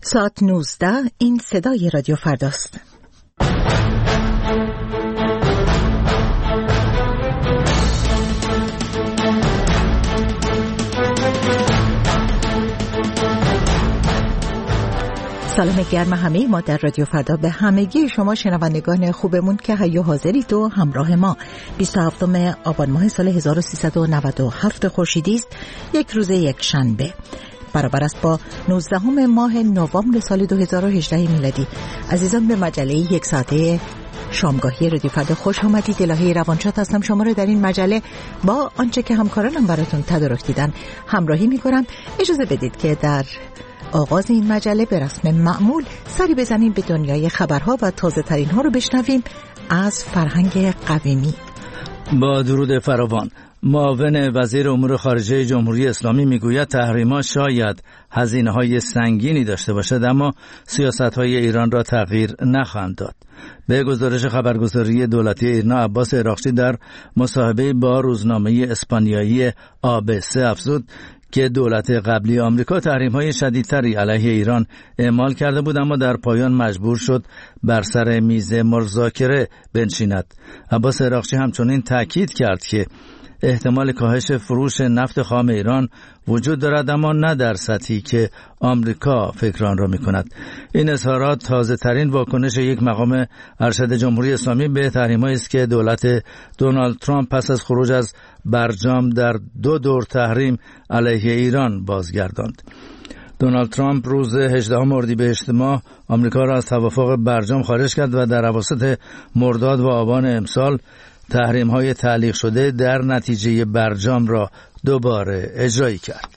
ساعت 19 این صدای رادیو فرداست. سلام گرم همه ما در رادیو فردا به همگی شما شنوندگان خوبمون که حی و حاضرید و همراه ما. 27 آبان ماه سال 1397 خورشیدی است، یک روز یک شنبه برابر است با 19 ماه نوامبر سال 2018 میلادی. عزیزان، به مجله یک ساعته شامگاهی رادیو فردا خوش آمدید. الهه روانشاد هستم. شما رو در این مجله با آنچه که همکارانم براتون تدارک دیدن همراهی می‌کنم. اجازه بدید که در آغاز این مجله به رسم معمول سری بزنیم به دنیای خبرها و تازه ترین ها رو بشنویم از فرهنگ قویمی. با درود فراوان، معاون وزیر امور خارجه جمهوری اسلامی میگوید تحریم‌ها شاید هزینه‌های سنگینی داشته باشد اما سیاست‌های ایران را تغییر نخواهند داد. به گزارش خبرگزاری دولتی ایرنا، عباس عراقچی در مصاحبه با روزنامه اسپانیایی ABC افزود که دولت قبلی آمریکا تحریم‌های شدیدتری علیه ایران اعمال کرده بود اما در پایان مجبور شد بر سر میز مذاکره بنشیند. عباس عراقچی همچنین تاکید کرد که احتمال کاهش فروش نفت خام ایران وجود دارد اما نه در سطحی که آمریکا فکر آن را می‌کند. این اظهارات تازه ترین واکنش یک مقام ارشد جمهوری اسلامی به تحریم‌هایی است که دولت دونالد ترامپ پس از خروج از برجام در 2 دور تحریم علیه ایران بازگرداند. دونالد ترامپ روز 18 اردیبهشت ماه آمریکا را از توافق برجام خارج کرد و در اواسط مرداد و آبان امسال تحریم‌های تعلیق شده در نتیجه برجام را دوباره اجرایی کرد.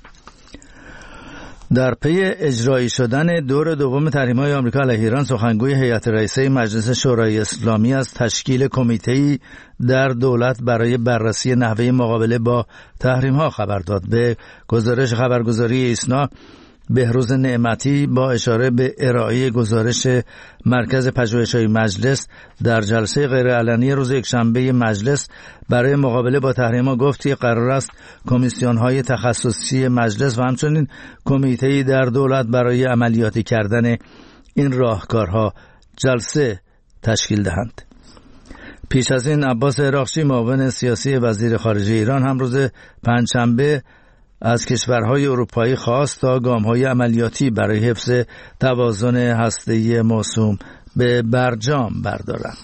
در پی اجرایی شدن دور دوم تحریم‌های آمریکا علیه ایران، سخنگوی هیئت رئیسه مجلس شورای اسلامی از تشکیل کمیته‌ای در دولت برای بررسی نحوه مقابله با تحریم‌ها خبر داد. به گزارش خبرگزاری ایسنا، بهروز نعمتی با اشاره به ارائه گزارش مرکز پژوهش‌های مجلس در جلسه غیرعلنی روز یکشنبه مجلس برای مقابله با تحریم‌ها گفت که قرار است کمیسیون‌های تخصصی مجلس و همچنین کمیته‌ای در دولت برای عملیاتی کردن این راهکارها جلسه تشکیل دهند. پیش از این عباس عراقچی، معاون سیاسی وزیر خارجه ایران، هم روز پنجشنبه از کشورهای اروپایی خواست تا گام‌های عملیاتی برای حفظ توازن هسته‌ای موسوم به برجام بردارند.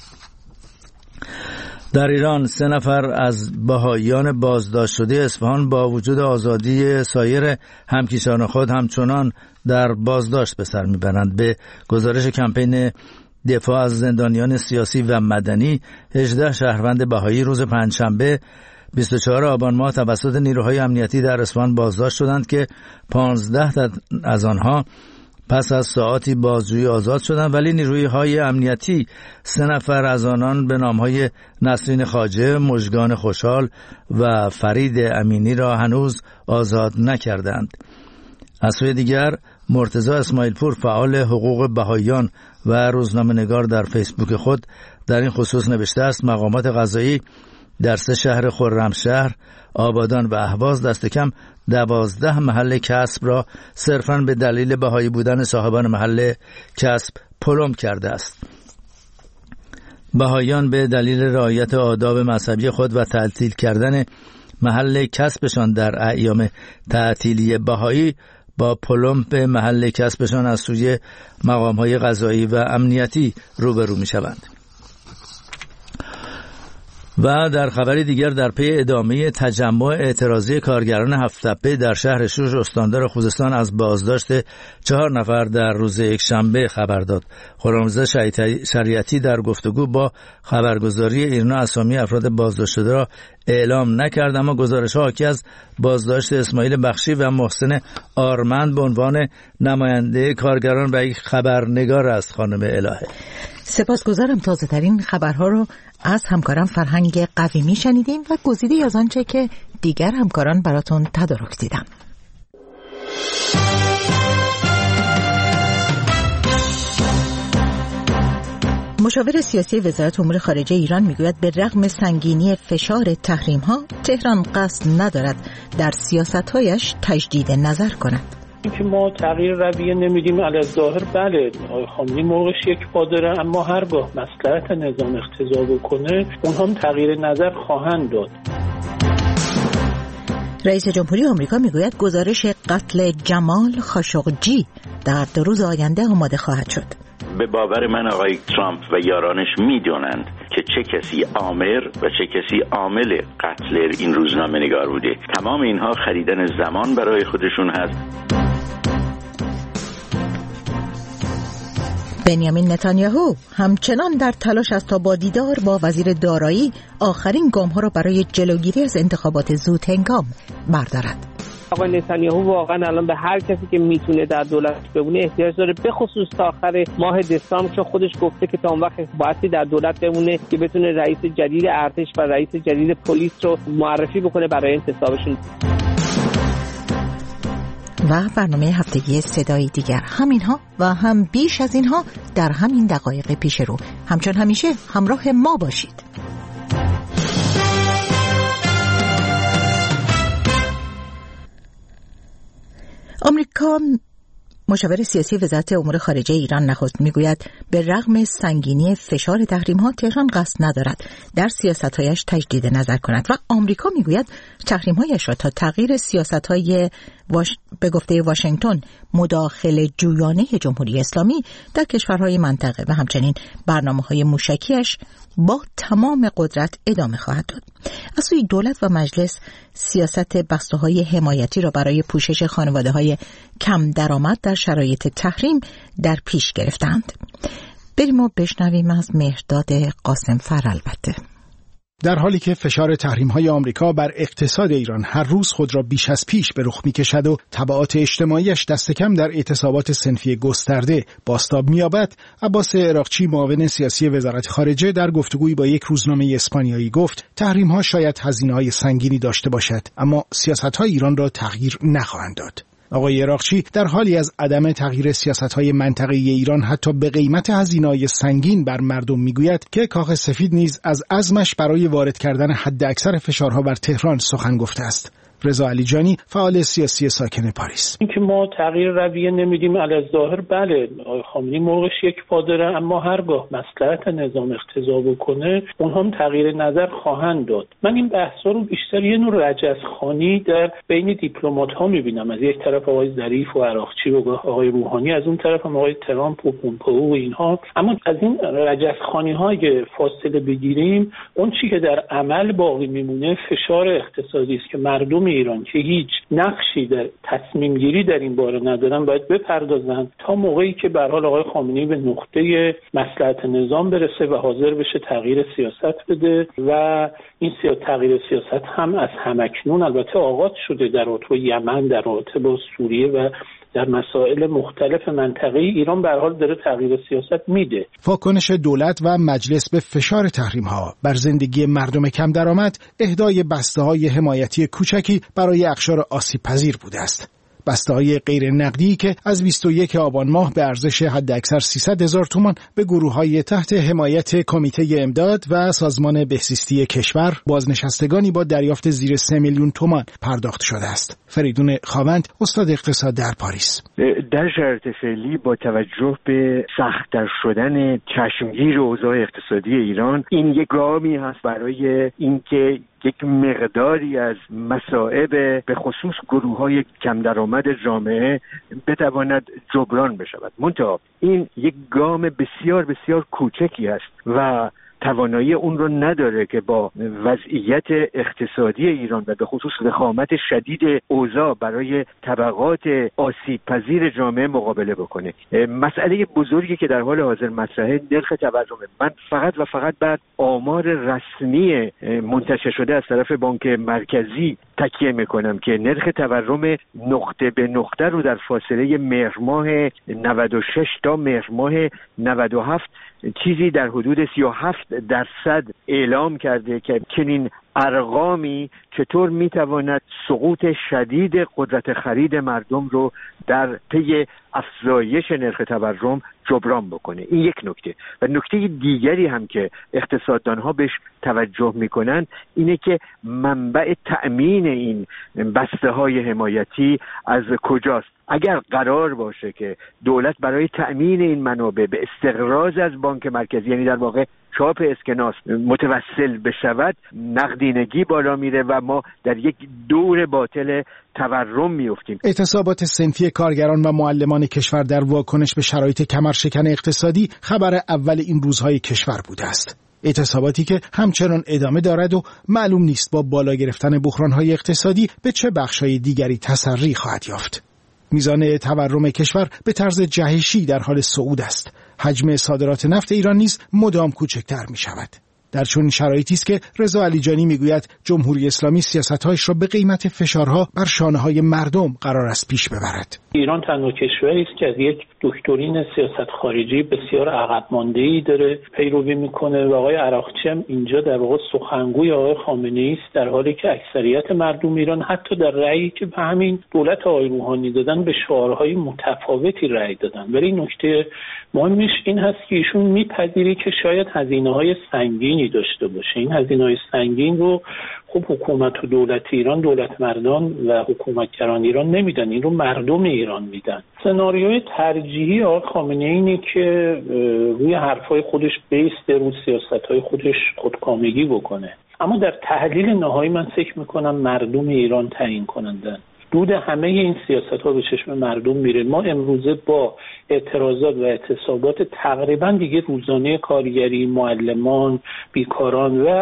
در ایران 3 نفر از بهائیان بازداشت شده اصفهان با وجود آزادی سایر همکیشان خود همچنان در بازداشت به سر میبرند. به گزارش کمپین دفاع از زندانیان سیاسی و مدنی، 18 شهروند بهایی روز پنجشنبه 24 آبان ماه توسط نیروهای امنیتی در اصفهان بازداشت شدند که 15 از آنها پس از ساعاتی بازجویی آزاد شدند، ولی نیروهای امنیتی 3 نفر از آنان به نامهای نسرین خواجه، مژگان خوشحال و فرید امینی را هنوز آزاد نکردند. از سوی دیگر، مرتضی اسماعیل پور، فعال حقوق بهائیان و روزنامه‌نگار، در فیسبوک خود در این خصوص نوشته است: مقامات قضایی در 3 شهر خرمشهر، آبادان و اهواز دست کم 12 محل کسب را صرفاً به دلیل بهایی بودن صاحبان محل کسب پلم کرده است. بهاییان به دلیل رعایت آداب مذهبی خود و تعطیل کردن محل کسبشان در ایام تعطیلی بهایی با پلم به محل کسبشان از سوی مقام‌های قضایی و امنیتی روبرو می‌شوند. و در خبری دیگر، در پی ادامه تجمع اعتراضی کارگران هفت‌تپه در شهر شوش، استاندار خوزستان از بازداشت 4 نفر در روز یکشنبه خبر داد. خرمزه شریعتی در گفتگو با خبرگزاری ایرنا اسامی افراد بازداشت شده را اعلام نکرد، اما گزارش‌ها حاکی از بازداشت اسماعیل بخشی و محسن آرمند به عنوان نماینده کارگران و یک خبرنگار است. خانم الهه، سپاسگزارم. تازه ترین خبرها رو از همکاران فرهنگ قویمی شنیدیم و گزیده‌ای از آنچه که دیگر همکاران براتون تدارک دیدم. مشاور سیاسی وزارت امور خارجه ایران میگوید به رغم سنگینی فشار تحریم‌ها، تهران قصد ندارد در سیاست‌هایش تجدید نظر کند. که ما تغییر رویه نمیدیم الظاهر بله خامنه‌ای مرغش یک پا داره، اما هرگاه مصلحت نظام اقتضا بکنه اونها هم تغییر نظر خواهند داد. رئیس جمهوری آمریکا میگوید گزارش قتل جمال خاشقجی در 2 روز آینده آماده خواهد شد. به باور من آقای ترامپ و یارانش میدونند که چه کسی آمر و چه کسی عامل قتل این روزنامه‌نگار بوده. تمام اینها خریدن زمان برای خودشون هست. بنیامین نتانیاهو همچنان در تلاش است تا با دیدار با وزیر دارایی آخرین گام‌ها را برای جلوگیری از انتخابات زود هنگام بردارد. آقای نتانیاهو واقعا الان به هر کسی که میتونه در دولت بمونه احتیاج داره، به خصوص تا آخر ماه دسامبر، چون خودش گفته که تا اون وقت باید در دولت بمونه که بتونه رئیس جدید ارتش و رئیس جدید پلیس رو معرفی بکنه برای انتصابشون. و برنامه هفتگی صدای دیگر، همینها و هم بیش از اینها در همین دقایق پیش رو. همچون همیشه همراه ما باشید. آمریکا مشاور سیاسی وزارت امور خارجه ایران نخست میگوید به رغم سنگینی فشار تحریم‌ها تهران قصد ندارد در سیاست‌هایش تجدید نظر کند و آمریکا میگوید تحریم‌هایش را تا تغییر سیاست‌های به گفته واشنگتن مداخله جویانه جمهوری اسلامی در کشورهای منطقه و همچنین برنامه‌های موشکیش با تمام قدرت ادامه خواهد داد. از سوی دولت و مجلس سیاست بسته‌های حمایتی را برای پوشش خانواده‌های کم درآمد در شرایط تحریم در پیش گرفتند. بریم و بشنویم از مهرداد قاسمفر. البته در حالی که فشار تحریم‌های آمریکا بر اقتصاد ایران هر روز خود را بیش از پیش به رخ می‌کشد و تبعات اجتماعیش دست کم در اعتصابات صنفی گسترده بازتاب می‌یابد، عباس عراقچی معاون سیاسی وزارت خارجه در گفتگویی با یک روزنامه اسپانیایی گفت تحریم‌ها شاید هزینه‌های سنگینی داشته باشد، اما سیاست‌های ایران را تغییر نخواهند داد. آقای عراقچی در حالی از عدم تغییر سیاست‌های منطقه‌ای ایران حتی به قیمت هزینه‌های سنگین بر مردم میگوید که کاخ سفید نیز از عزمش برای وارد کردن حداکثر فشارها بر تهران سخن گفته است. رضا علیجانی فعال سیاسی ساکن پاریس: اینکه ما تغییر رویه نمیدیم الظاهر بله خامنه‌ای مرغش یک پا داره، اما هرگاه مصلحت نظام اقتضا بکنه اونها هم تغییر نظر خواهند داد. من این بحثا رو بیشتر یه نوع رجزخوانی در بین دیپلمات‌ها میبینم، از یک طرف آقای ظریف و عراقچی و آقای روحانی، از اون طرف هم آقای ترامپ و پومپئو و اینها. اما از این رجزخوانی‌ها که فاصله بگیریم، اون چیزی که در عمل باقی میمونه فشار اقتصادی است که مردم ایران که هیچ نقشی در تصمیم گیری در این باره ندارن باید بپردازن تا موقعی که به هر حال آقای خامنه‌ای به نقطه مصلحت نظام برسه و حاضر بشه تغییر سیاست بده و این تغییر سیاست هم از همکنون البته آغاز شده در رابطه یمن، در رابطه با سوریه و در مسائل مختلف منطقه‌ای. ایران به هر حال داره تغییر سیاست میده. واکنش دولت و مجلس به فشار تحریم‌ها بر زندگی مردم کم درآمد اهدای بسته‌های حمایتی کوچکی برای اقشار آسیب‌پذیر بوده است. بسته‌های غیر نقدی که از 21 آبان ماه به ارزش حداکثر 300,000 تومان به گروه‌های تحت حمایت کمیته امداد و سازمان بهزیستی کشور بازنشستگانی با دریافت زیر 3 میلیون تومان پرداخت شده است. فریدون خاوند، استاد اقتصاد در پاریس: در شرایط فعلی با توجه به سخت‌تر شدن چشمگیر اوضاع اقتصادی ایران، این یک گامی هست برای اینکه یک مقداری از مصائب به خصوص گروه‌های کم درآمد جامعه بتواند جبران بشود. منتها این یک گام بسیار بسیار کوچکی است و توانایی اون رو نداره که با وضعیت اقتصادی ایران و به خصوص وخامت شدید اوضاع برای طبقات آسیب پذیر جامعه مقابله بکنه. مسئله بزرگی که در حال حاضر مطرحه نرخ تورمه. من فقط و فقط بر آمار رسمی منتشر شده از طرف بانک مرکزی تکیه میکنم که نرخ تورم نقطه به نقطه رو در فاصله مهر ماه 96 تا مهر ماه 97 چیزی در حدود 37% اعلام کرده که چنین ارقامی چطور میتواند سقوط شدید قدرت خرید مردم رو در پی افزایش نرخ تورم جبران بکنه. این یک نکته. و نکته دیگری هم که اقتصاددانها بهش توجه میکنن اینه که منبع تأمین این بسته‌های حمایتی از کجاست. اگر قرار باشه که دولت برای تأمین این منابع به استقراض از بانک مرکزی، یعنی در واقع چاپ اسکناس، متوسل بشود، نقدینگی بالا میره و ما در یک دور باطل تورم میفتیم. اعتصابات صنفی کارگران و معلمان کشور در واکنش به شرایط کمرشکن اقتصادی خبر اول این روزهای کشور بوده است. اعتصاباتی که همچنان ادامه دارد و معلوم نیست با بالا گرفتن بحرانهای اقتصادی به چه بخشای دیگری تسری خواهد یافت. میزان تورم کشور به طرز جهشی در حال صعود است. حجم صادرات نفت ایران نیز مدام کوچکتر می شود. در چنین شرایطی است که رضا علیجانی میگوید جمهوری اسلامی سیاست‌هایش را به قیمت فشارها بر شانه‌های مردم قرار است پیش ببرد. ایران تنها کشوری است که از یک دکترین سیاست خارجی بسیار عقب مانده‌ای داره پیروی میکنه و آقای عراقچی هم اینجا در واقع سخنگوی آقای خامنه‌ای است، در حالی که اکثریت مردم ایران حتی در رأیی که به همین دولت آقای روحانی دادن به شعارهای متفاوتی رأی دادن. ولی نکته مهمش این هست که ایشون میپذیره که شاید هزینه‌های سنگینی داشته باشه. این هزینه‌های سنگین رو خب حکومت و دولت ایران، دولت مردان و حکومتگران ایران نمیدن، این رو مردم ایران میدن. سناریوی ترجیحی آقای خامنه‌ای اینه که روی حرفای خودش بیسته، روی سیاست‌های خودش خودکامگی بکنه. اما در تحلیل نهایی من فکر میکنم مردم ایران تعیین کنندن. دود همه این سیاست‌ها به چشم مردم میره. ما امروزه با اعتراضات و اعتصابات تقریبا دیگه روزانه کارگری، معلمان، بیکاران و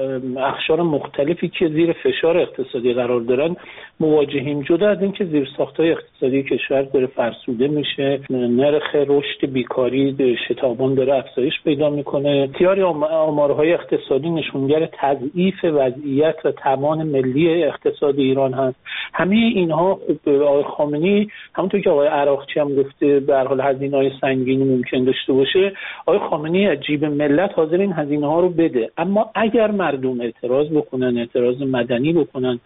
اقشار مختلفی که زیر فشار اقتصادی قرار دارن مواجهیم. جدا از اینکه زیرساخت‌های اقتصادی کشور داره فرسوده میشه، نرخ رشد بیکاری شتابان داره افزایش پیدا میکنه، بسیاری آمارهای اقتصادی نشونگر تضعیف وضعیت و توان ملی اقتصاد ایران هست. همه اینها آقای خامنه‌ای همونطور که آقای عراقچی هم گفته به هر حال هزینه‌های سنگینی ممکن داشته باشه. آقای خامنه‌ای از جیب ملت حاضر این هزینه‌ها رو بده، اما اگر مردم اعتراض بکنن، اعتراض مدنی بکنن،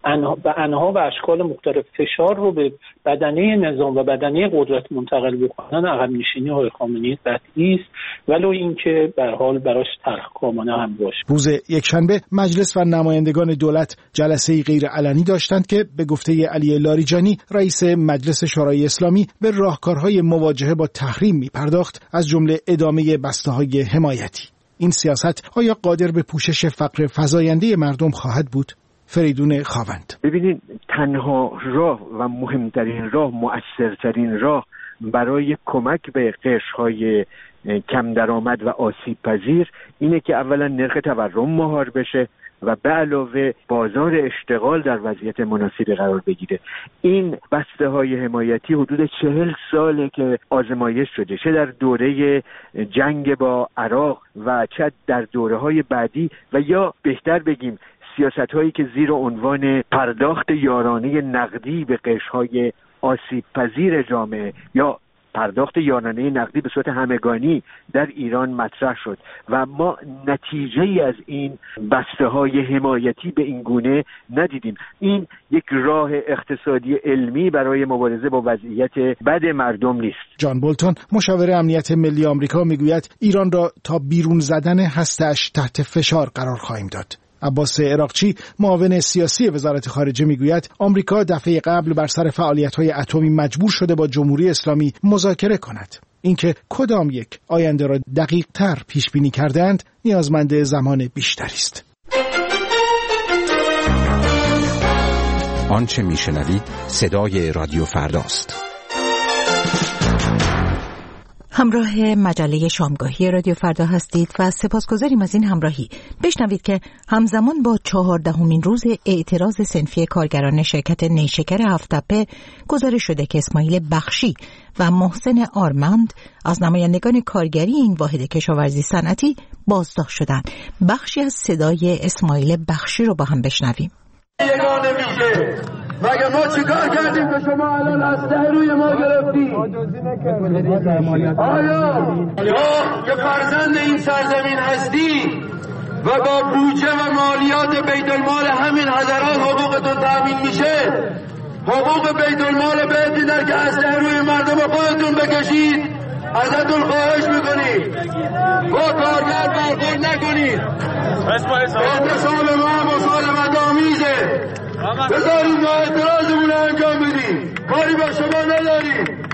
انها و اشکال مختلف فشار رو به بدنه نظام و بدنه قدرت منتقل بکنن، عقب نشینی آقای خامنه‌ای قطعی است، ولو اینکه به هر حال براش تلخکامانه هم باشه. روز یکشنبه مجلس و نمایندگان دولت جلسه‌ای غیر علنی داشتند که به گفته علی لاریجانی رئیس مجلس شورای اسلامی به راهکارهای مواجهه با تحریم می‌پرداخت، از جمله ادامه بسته‌های حمایتی. این سیاست آیا قادر به پوشش فقر فزاینده مردم خواهد بود؟ فریدون خاوند: ببینید، تنها راه و مهمترین راه، مؤثرترین راه برای کمک به قشرهای کم درآمد و آسیب پذیر اینه که اولا نرخ تورم مهار بشه و به علاوه بازار اشتغال در وضعیت مناسبی قرار بگیره. این بسته های حمایتی حدود 40 ساله که آزمایش شده، چه در دوره جنگ با عراق و چه در دوره های بعدی، و یا بهتر بگیم سیاست هایی که زیر عنوان پرداخت یارانه نقدی به قشرهای آسیب پذیر جامعه یا پرداخت یارانه نقدی به صورت همگانی در ایران مطرح شد و ما نتیجه‌ای از این بسته‌های حمایتی به این گونه ندیدیم. این یک راه اقتصادی علمی برای مبارزه با وضعیت بد مردم نیست. جان بولتون، مشاور امنیت ملی آمریکا، میگوید ایران را تا بیرون زدن هسته‌اش تحت فشار قرار خواهیم داد. عباس عراقچی، معاون سیاسی وزارت خارجه، میگوید آمریکا دفعه قبل بر سر فعالیت‌های اتمی مجبور شده با جمهوری اسلامی مذاکره کند. اینکه کدام یک آینده را دقیق‌تر پیش بینی کردند نیازمند زمان بیشتری است. آنچه میشنوید صدای رادیو فرداست. همراه مجله شامگاهی رادیو فردا هستید و سپاسگزاریم از این همراهی. بشنوید که همزمان با 14مین روز اعتراض صنفی کارگران شرکت نیشکر هفت‌تپه گزارش شده که اسماعیل بخشی و محسن آرمند از نمایندگان کارگری این واحد کشاورزی صنعتی بازداشت شدند. بخشی از صدای اسماعیل بخشی رو با هم بشنویم. یگانه میشه مگه ما چیکار کردیم که شما الان اسلحه روی ما گرفتید؟ آیا که فرزند این سرزمین هستی و با بودجه و مالیات بیت المال همین حضرات حقوقتون تامین میشه، حقوق بیت المال بهت میدن که اسلحه روی مردم خودتون بکشید؟ ازتون خواهش میکنید با کارگر برخورد نکنید. اعتصاب ما مسالمت آمیزه. بذارید ما اعتراضمون رو انجام بدیم، کاری با شما نداریم.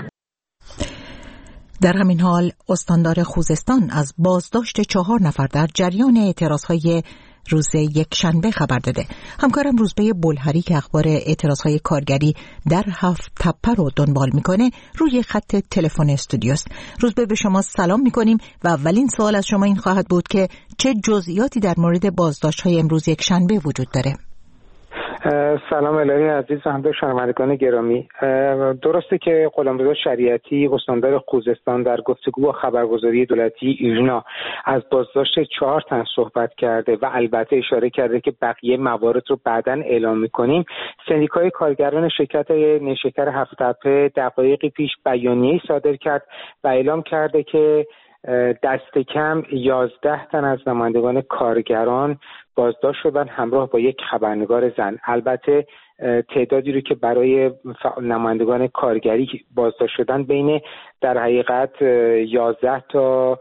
در همین حال استاندار خوزستان از بازداشت 4 نفر در جریان اعتراضهای روز یکشنبه خبر داده. همکارم روزبه بلهری که اخبار اعتراضهای کارگری در 7 تپه رو دنبال میکنه روی خط تلفن استودیوست. روزبه، به شما سلام میکنیم و اولین سوال از شما این خواهد بود که چه جزئیاتی در مورد بازداشت‌های امروز یکشنبه وجود داره؟ سلام الهی عزیز و همه شنوندگان گرامی. درسته که غلامرضا شریعتی استاندار خوزستان در گفتگو با خبرگزاری دولتی ایرنا از بازداشت 4 تن صحبت کرده و البته اشاره کرده که بقیه موارد رو بعداً اعلام می‌کنیم. سندیکای کارگران شرکت نیشکر 7 تپه دقایقی پیش بیانیه‌ای صادر کرد و اعلام کرده که دست کم 11 تن از نمایندگان کارگران بازداشت شدن همراه با یک خبرنگار زن. البته تعدادی رو که برای نمایندگان کارگری بازداشت شدن بین در حقیقت 11 تا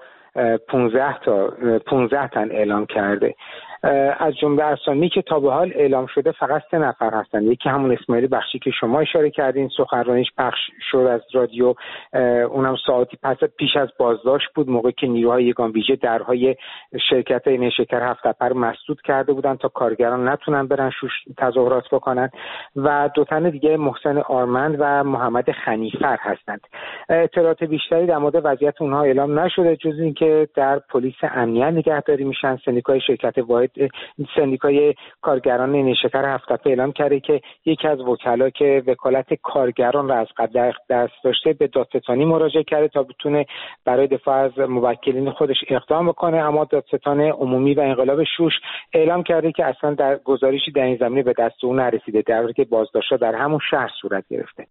15 تن اعلام کرده. از جمله اسامی که تا به حال اعلام شده فقط 3 نفر هستند. یکی همون اسماعیل بخشی که شما اشاره کردین، سخنرانیش پخش شد از رادیو، اونم ساعتی پیش از بازداشت بود، موقعی که نیروهای یگان ویژه درهای شرکت نیشکر 7 تپه رو مسدود کرده بودن تا کارگران نتونن برن شوش تظاهرات بکنن. و 2 تن دیگه محسن آرمند و محمد خنیفر هستند. اطلاعات بیشتری در مورد وضعیت اونها اعلام نشده جز اینکه در پلیس امنیت نگهداری میشن. سندیکای شرکت واحد سندیکای کارگران نیشکر 7 تپه اعلام کرده که یکی از وکلا که وکالت کارگران را از قبل دست داشته به دادستانی مراجعه کرده تا بتونه برای دفاع از موکلین خودش اقدام بکنه، اما دادستان عمومی و انقلاب شوش اعلام کرده که اصلا در گزارشی در این زمینه به دست او نرسیده، در حالی که بازداشت‌ها در همون شهر صورت گرفته.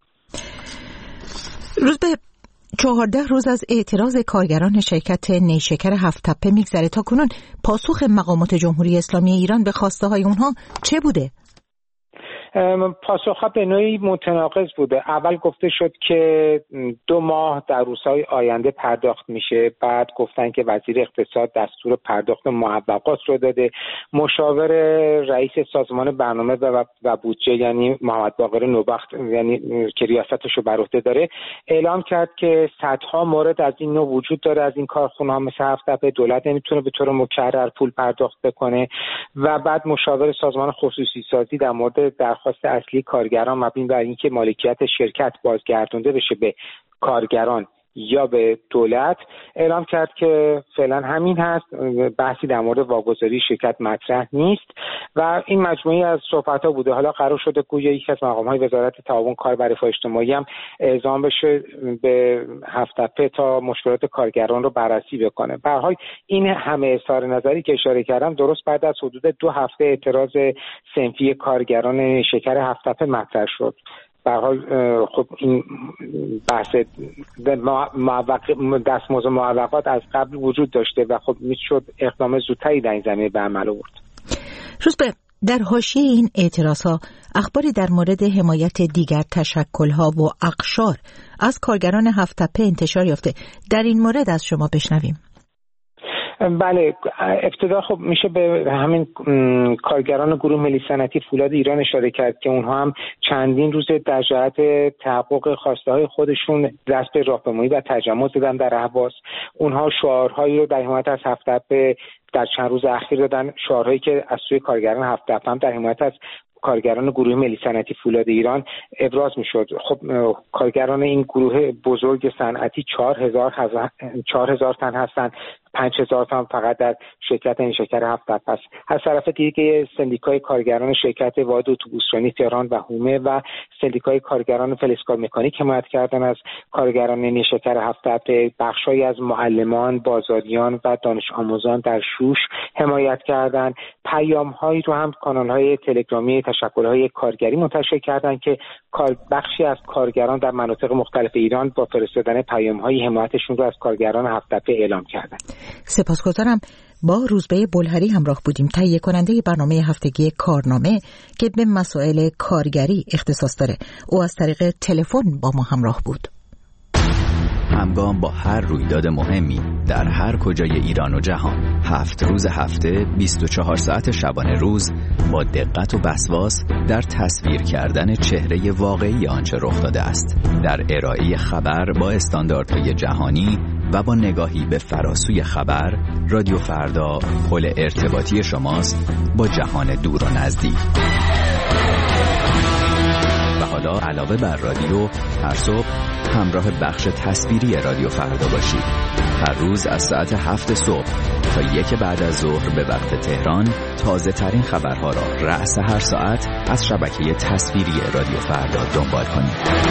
روز به 14 روز از اعتراض کارگران شرکت نیشکر 7 تپه میگذره. تا کنون پاسخ مقامات جمهوری اسلامی ایران به خواسته های اونها چه بوده؟ پاسخها به نوعی متناقض بوده. اول گفته شد که 2 ماه در روزهای آینده پرداخت میشه، بعد گفتن که وزیر اقتصاد دستور پرداخت معوقات رو داده. مشاور رئیس سازمان برنامه و بودجه یعنی محمد باقر نوبخت، یعنی که ریاستش رو بر عهده داره، اعلام کرد که صدها مورد از این نوع وجود داره از این کارخونه‌ها مثل 7 تپه، دولت نمیتونه به طور مکرر پول پرداخت بکنه. و بعد مشاور سازمان خصوصی سازی در مورد درخواست اصلی کارگران مبنی بر اینکه مالکیت شرکت بازگردانده بشه به کارگران یا به دولت اعلام کرد که فعلا همین هست، بحثی در مورد واگذاری شرکت مطرح نیست و این مجموعی از صحبت‌ها بوده. حالا قرار شده گویا یکی از مقام‌های وزارت تعاون کار و رفاه اجتماعی هم اعزام بشه به 7 تپه تا مشکلات کارگران رو بررسی بکنه. به هر حال این همه اظهار نظری که اشاره کردم درست بعد از حدود 2 هفته اعتراض صنفی کارگران شکر 7 تپه مطرح شد. به هر حال خب این بحث دستمزد معوقات از قبل وجود داشته و خب میشد اقدام زودتری در این زمینه به عمل آورد. روزبه، در حاشیه این اعتراضها اخباری در مورد حمایت دیگر تشکل‌ها و اقشار از کارگران 7 تپه انتشار یافته. در این مورد از شما بشنویم. بله، ابتدا خب میشه به همین کارگران گروه ملی صنعتی فولاد ایران اشاره کرد که اونها هم چندین روز در جهت تحقق خواسته های خودشون دست به راهپیمایی و تجمع زدن در اهواز. اونها شعارهایی رو در حمایت از 7 تپه در چند روز اخیر دادن، شعارهایی که از سوی کارگران 7 تپه هم در حمایت از کارگران گروه ملی صنعتی فولاد ایران ابراز میشد. خب کارگران این گروه بزرگ صنعتی 4000 تن هستند، 5000 تن فقط در شرکت نیشکر 7 تپه است. از طرف دیگه سندیکای کارگران شرکت واحد اتوبوسرانی تهران و هومه و سندیکای کارگران فلزکار مکانیک حمایت کردن از کارگران نیشکر 7 تپه. بخشایی از معلمان، بازاریان و دانش آموزان در شوش حمایت کردند. پیام‌هایی رو هم کانال‌های تلگرامی تشکل‌های کارگری منتشر کردند که بخشی از کارگران در مناطق مختلف ایران با فرستادن پیام‌های حمایتشون رو از کارگران 7 تپه اعلام کردند. سپاسگزارم. با روزبه بلهری همراه بودیم، تهیه کننده برنامه هفتگی کارنامه که به مسائل کارگری اختصاص داره. او از طریق تلفن با ما همراه بود. همگام با هر رویداد مهمی در هر کجای ایران و جهان. 7 روز هفته 24 ساعت شبانه روز با دقت و وسواس در تصویر کردن چهره واقعی آنچه رخ داده است، در ارائه خبر با استانداردهای جهانی و با نگاهی به فراسوی خبر. رادیو فردا پل ارتباطی شماست با جهان دور و نزدیک. و حالا علاوه بر رادیو، هر صبح همراه بخش تصویری رادیو فردا باشید. هر روز از ساعت 7 صبح تا 1 بعد از ظهر به وقت تهران تازه ترین خبرها را رأس هر ساعت از شبکه تصویری رادیو فردا دنبال کنید.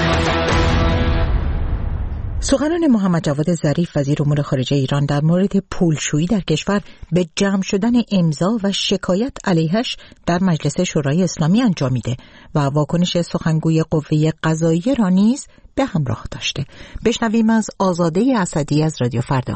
سخنان محمد جواد ظریف وزیر امور خارجه ایران در مورد پولشویی در کشور به جمع شدن امضا و شکایت علیهش در مجلس شورای اسلامی انجامیده و واکنش سخنگوی قوه قضاییه را نیز به همراه داشته. بشنویم از آزاده اسدی از رادیو فردا.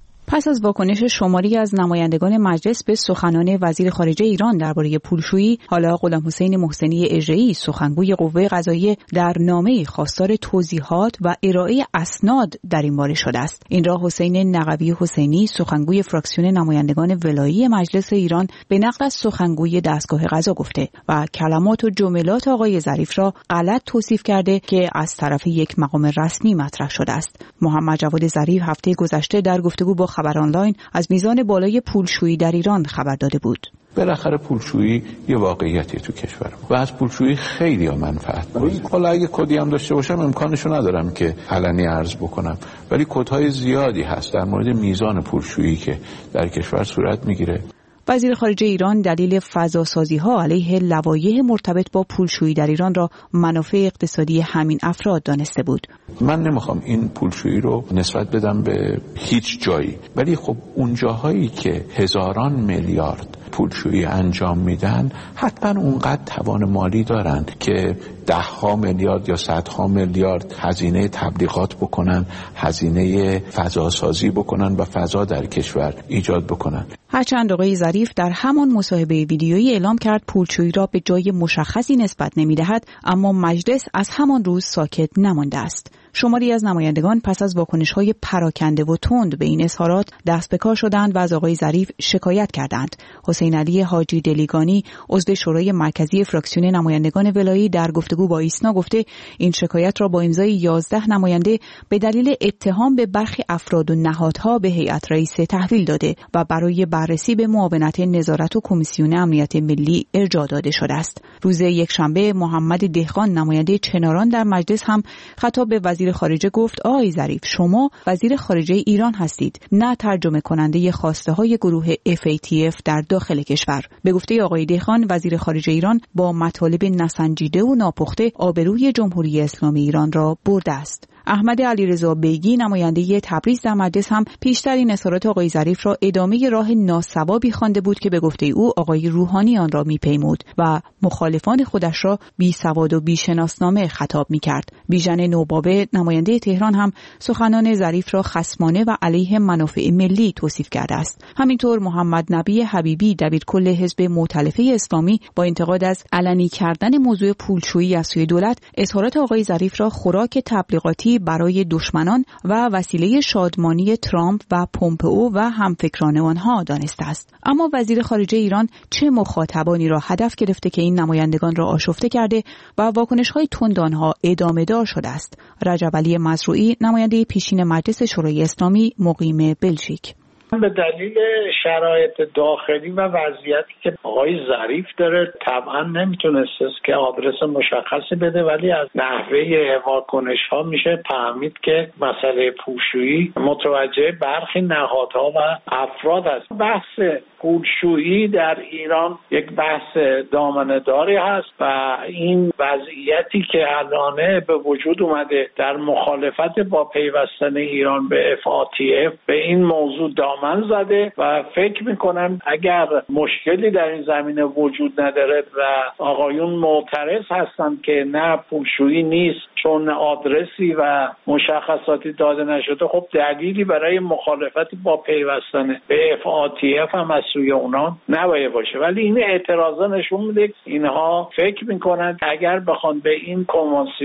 پس از واکنش شماری از نمایندگان مجلس به سخنان وزیر خارجه ایران درباره پولشویی، حالا غلامحسین محسنی اژه‌ای سخنگوی قوه قضاییه در نامه‌ای خواستار توضیحات و ارائه اسناد در این باره شده است. این را حسین نقوی حسینی سخنگوی فراکسیون نمایندگان ولایی مجلس ایران به نقل از سخنگوی دستگاه قضا گفته و کلمات و جملات آقای ظریف را غلط توصیف کرده که از طرف یک مقام رسمی مطرح شده است. محمد جواد ظریف هفته گذشته در گفتگو با خبر آنلاین از میزان بالای پولشویی در ایران خبر داده بود. بالاخره پولشویی یه واقعیتی تو کشور و از پولشویی خیلی ها منفعت برید. حالا اگه کدی هم داشته باشم امکانشو ندارم که علنی عرض بکنم، ولی کدهای زیادی هست در مورد میزان پولشویی که در کشور صورت میگیره. وزیر خارجه ایران دلیل فضاسازی‌ها علیه لوایح مرتبط با پولشویی در ایران را منافع اقتصادی همین افراد دانسته بود. من نمیخوام این پولشویی رو نسبت بدم به هیچ جایی، ولی خب اون جاهایی که هزاران میلیارد پولشویی انجام میدن حتما اونقدر توان مالی دارن که 10 میلیارد یا 100 میلیارد هزینه تبلیغات بکنن، هزینه فضاسازی بکنن و فضا در کشور ایجاد بکنن. هرچند آقای ظریف در همان مصاحبه ویدیویی اعلام کرد پولشویی را به جای مشخصی نسبت نمی‌دهد، اما مجلس از همان روز ساکت نمانده است. شماری از نمایندگان پس از واکنش‌های پراکنده و تند به این اظهارات دست به کار شدند و از آقای ظریف شکایت کردند. حسین علی حاجی دلیگانی عضو شورای مرکزی فراکسیون نمایندگان ولایی در گفتگو با ایسنا گفته این شکایت را با امضای 11 نماینده به دلیل اتهام به برخی افراد و نهادها به هیئت رئیسه تحویل داده و برای بررسی به معاونت نظارت و کمیسیون امنیت ملی ارجاع داده شده است. روز یکشنبه محمد دهقان نماینده چناران در مجلس هم خطاب به وزیر خارجه گفت آقای ظریف شما وزیر خارجه ایران هستید، نه ترجمه کننده خواسته های گروه FATF در داخل کشور. به گفته آقای دهقان وزیر خارجه ایران با مطالب نسنجیده و ناپخته آبروی جمهوری اسلامی ایران را برده است. احمد علیرضا بیگی نماینده تبریز در مجلس هم پیشترین اظهارات آقای ظریف را ادامه راه ناصوابی خوانده بود که به گفته او آقای روحانی آن را میپیمود و مخالفان خودش را بی سواد و بی شناسنامه خطاب میکرد. بیژن نوبابه نماینده تهران هم سخنان ظریف را خصمانه و علیه منافع ملی توصیف کرده است. همینطور محمد نبی حبیبی دبیرکل حزب مؤتلفه اسلامی با انتقاد از علنی کردن موضوع پولشویی از سوی دولت اظهارات آقای ظریف را خوراک تبلیغاتی برای دشمنان و وسیله شادمانی ترامپ و پومپئو و همفکران آنها دانسته است. اما وزیر خارجه ایران چه مخاطبانی را هدف گرفته که این نمایندگان را آشفته کرده و واکنش‌های تند آنها ادامه دار شده است؟ رجب علی مزروعی نماینده پیشین مجلس شورای اسلامی مقیم بلژیک: به دلیل شرایط داخلی و وضعیتی که آقای ظریف داره طبعا نمیتونست که آدرس مشخصی بده، ولی از نحوه واکنش ها میشه فهمید که مسئله پولشویی متوجه برخی نهادها و افراد است. بحث پولشویی در ایران یک بحث دامنه‌داری هست و این وضعیتی که الان به وجود اومده در مخالفت با پیوستن ایران به FATF به این موضوع دامن زده و فکر میکنم اگر مشکلی در این زمینه وجود نداره و آقایون معترض هستن که نه پولشویی نیست چون آدرسی و مشخصاتی داده نشده، خب دلیلی برای مخالفت با پیوستن به FATF هم از سوی اونا نباید باشه. ولی این اعتراضا نشون میده اینها فکر میکنن اگر بخوان به این کنوانسیون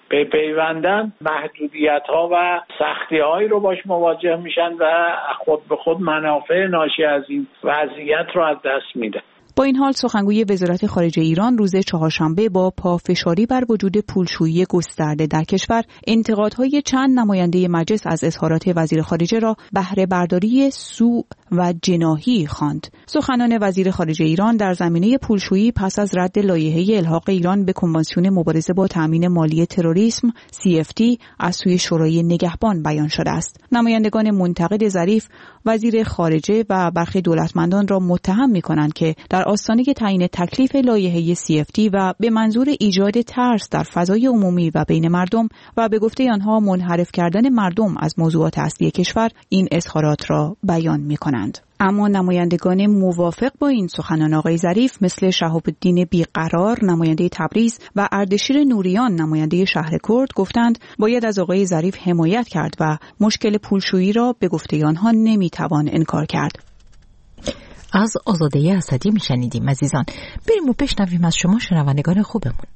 پیوندن محدودیت‌ها و سختی‌هایی رو باش مواجه میشن و خود به خود منافع ناشی از این وضعیت رو از دست میدن. با این حال سخنگوی وزارت خارجه ایران روز چهارشنبه با پافشاری بر وجود پولشویی گسترده در کشور انتقادهای چند نماینده مجلس از اظهارات وزیر خارجه را بهره برداری سوء و جناحی خواند. سخنان وزیر خارجه ایران در زمینه پولشویی پس از رد لایحه الحاق ایران به کنوانسیون مبارزه با تامین مالی تروریسم CFT از سوی شورای نگهبان بیان شده است. نمایندگان منتقد ظریف وزیر خارجه و برخی دولتمندان را متهم می‌کنند که در آستانه تعیین تکلیف لایحه CFT و به منظور ایجاد ترس در فضای عمومی و بین مردم و به گفته آنها منحرف کردن مردم از موضوعات اصلی کشور این اظهارات را بیان می‌کنند. اما نمایندگان موافق با این سخنان آقای ظریف مثل شهاب الدین بیقرار نماینده تبریز و اردشیر نوریان نماینده شهر کرد گفتند باید از آقای ظریف حمایت کرد و مشکل پولشویی را به گفته آنها نمیتوان انکار کرد. از آزاده اسدی میشنیدیم عزیزان. بریم و بشنویم از شما شنوندگان خوبمون.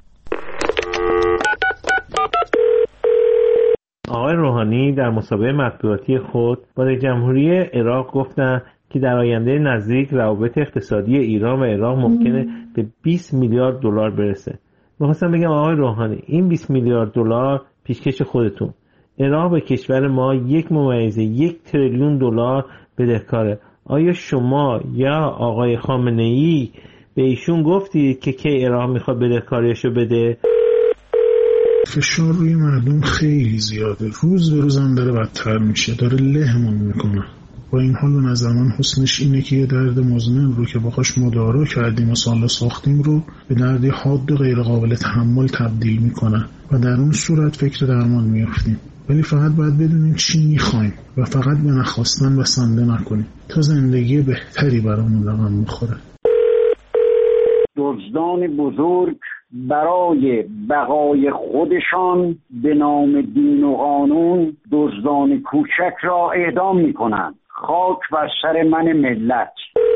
آقای روحانی در مسابقه مطبوعاتی خود با رئیس جمهوری عراق گفتند که در آینده نزدیک روابط اقتصادی ایران و عراق ممکنه به 20 میلیارد دلار برسه. می‌خواستم بگم آقای روحانی این 20 میلیارد دلار پیشکش خودتون. عراق به کشور ما 1.1 تریلیون دلار بدهکاره. آیا شما یا آقای خامنه‌ای به ایشون گفتید که کی عراق میخواد بدهکاریشو بده؟ فشار روی مردم خیلی زیاده، روز به روزم داره بدتر میشه، داره لهمون میکنه. با این حال به نظر من حسنش اینه که یه درد مزمن رو که باهاش مدارا کردیم و سالا ساختیم رو به دردی حاد و غیر قابل تحمل تبدیل میکنن و در اون صورت فکر درمان میافتیم. ولی فقط باید بدونیم چی میخوایم و فقط به نخواستن بسنده نکنیم تا زندگی بهتری برامون رقم میخوره. دزدان بزرگ برای بقای خودشان به نام دین و قانون دزدان کوچک را اعدام میکنند. خاک بر سر من ملت.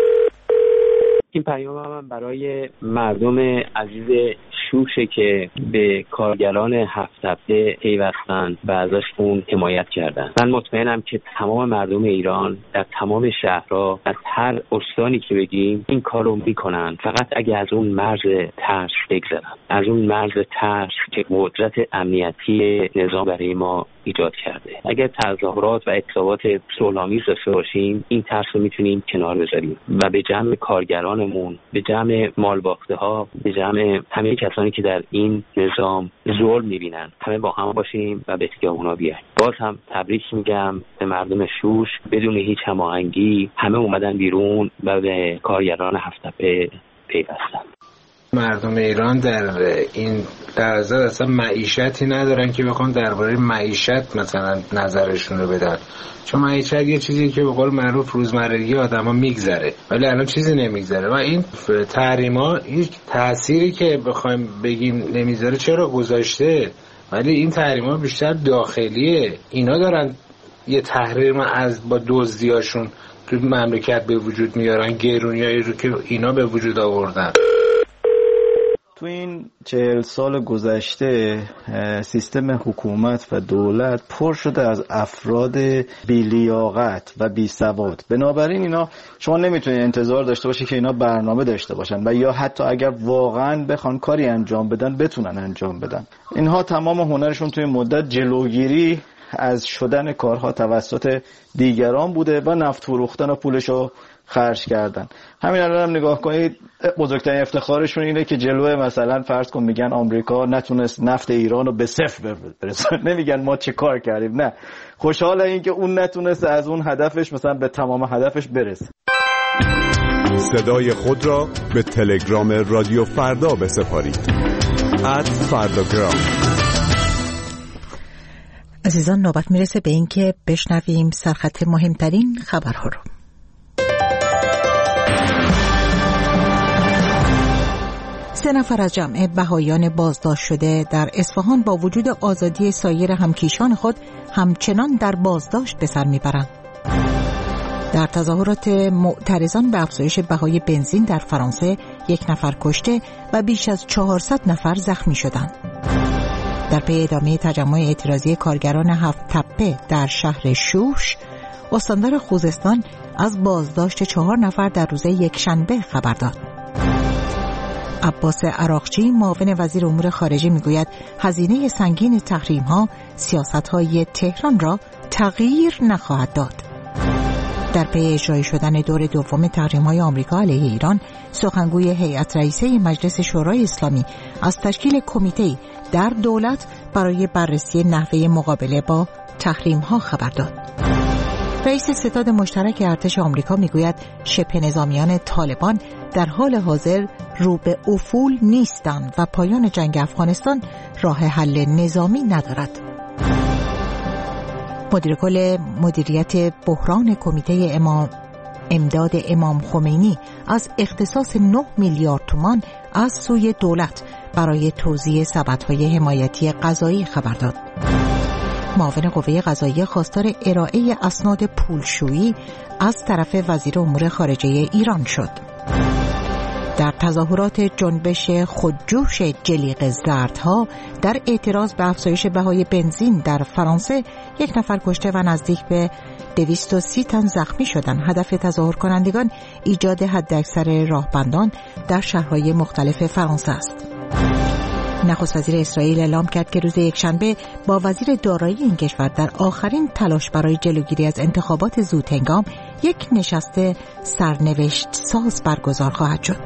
این پیام من برای مردم عزیز شوشه که به کارگران هفت تپه پیوستن و ازشون حمایت کردن. من مطمئنم که تمام مردم ایران در تمام شهرها از هر استانی که بگیم این کار رو میکنن، فقط اگه از اون مرز ترس بگذرن، از اون مرز ترس که قدرت امنیتی نظام برای ما ایجاد کرده. اگر تظاهرات و اعتصابات صلح‌آمیز داشته باشیم این ترس رو میتونیم کنار بذاریم و به جمع کارگرانمون، به جمع مالباخته‌ها، به جمع همه کسانی که در این نظام ظلم میبینن همه با هم باشیم و به خیابونا بیایم. باز هم تبریک میگم به مردم شوش، بدون هیچ هماهنگی همه اومدن بیرون و به کارگران هفت تپه پیوستن. مردم ایران در این لحظه اصلا معیشتی ندارن که بخوان درباره معیشت مثلا نظرشون رو بدن، چون معیشت یه چیزی که به قول معروف روزمرگی آدما میگذره، ولی الان چیزی نمیگذره و این تحریما هیچ تأثیری که بخوایم بگیم نمیذاره چرا گذاشته، ولی این تحریما بیشتر داخلیه. اینا دارن یه تحریم از با دزدیاشون تو مملکت به وجود میارن، گرونیایی رو که اینا به وجود آوردن. تو این 40 سال گذشته سیستم حکومت و دولت پر شده از افراد بی‌لیاقت و بی‌سواد. بنابراین اینا شما نمیتونید انتظار داشته باشید که اینا برنامه داشته باشن و یا حتی اگر واقعا بخوان کاری انجام بدن بتونن انجام بدن. اینها تمام هنرشون توی مدت جلوگیری از شدن کارها توسط دیگران بوده و نفت فروختن و پولشو خرج کردن. همین الان هم نگاه کنید بزرگترین افتخارشون اینه که جلوه مثلا فرض کن میگن آمریکا نتونست نفت ایران رو به صفر برسونه، نمیگن ما چه کار کردیم، نه خوشحال این که اون نتونست از اون هدفش مثلا به تمام هدفش برسه. صدای خود را به تلگرام رادیو فردا بسپارید @فرداگرام. عزیزان نوبت میرسه به این که بشنویم سرخط مهمترین خبرها رو. 3 نفر از جمع بهائیان بازداشت شده در اصفهان با وجود آزادی سایر همکیشان خود همچنان در بازداشت به سر میبرند. در تظاهرات معترضان به افزایش بهای بنزین در فرانسه 1 نفر کشته و بیش از 400 نفر زخمی شدند. در پی ادامه تجمع اعتراضی کارگران 7 تپه در شهر شوش، استاندار خوزستان از بازداشت 4 نفر در روز یکشنبه خبر داد. عباس عراقچی معاون وزیر امور خارجه میگوید هزینه سنگین تحریم‌ها سیاست‌های تهران را تغییر نخواهد داد. در پی اجرای شدن دور دوم تحریم‌های آمریکا علیه ایران، سخنگوی هیئت رئیسه مجلس شورای اسلامی از تشکیل کمیته‌ای در دولت برای بررسی نحوه مقابله با تحریم‌ها خبر داد. رئیس ستاد مشترک ارتش آمریکا میگوید شبه نظامیان طالبان در حال حاضر رو به افول نیستند و پایان جنگ افغانستان راه حل نظامی ندارد. مدیر کل مدیریت بحران کمیته امداد امام خمینی از اختصاص 9 میلیارد تومان از سوی دولت برای توزیع سبدهای حمایتی غذایی خبر داد. معاون قوه قضاییه خواستار ارائه اسناد پولشویی از طرف وزیر امور خارجه ایران شد. در تظاهرات جنبش خودجوش جلیق زردها در اعتراض به افزایش بهای بنزین در فرانسه 1 نفر کشته و نزدیک به 230 تن زخمی شدند. هدف تظاهر کنندگان ایجاد حداکثر راهبندان در شهرهای مختلف فرانسه است. نخست وزیر اسرائیل اعلام کرد که روز یکشنبه با وزیر دارایی این کشور در آخرین تلاش برای جلوگیری از انتخابات زودهنگام یک نشست سرنوشت ساز برگزار خواهد شد.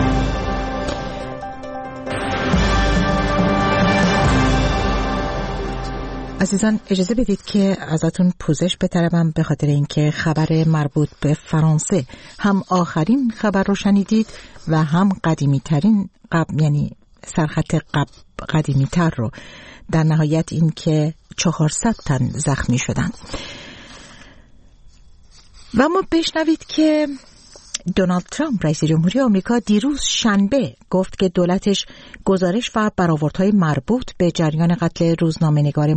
عزیزان اجازه بدید که ازتون پوزش بطلبم به خاطر اینکه خبر مربوط به فرانسه هم آخرین خبر رو شنیدید و هم قدیمی ترین یعنی سرخط قدیمی تر رو، در نهایت این که 400 تن زخمی شدن. و ما بشنوید که دونالد ترامپ رئیس جمهوری آمریکا دیروز شنبه گفت که دولتش گزارش و برآوردهای مربوط به جریان قتل روزنامه‌نگار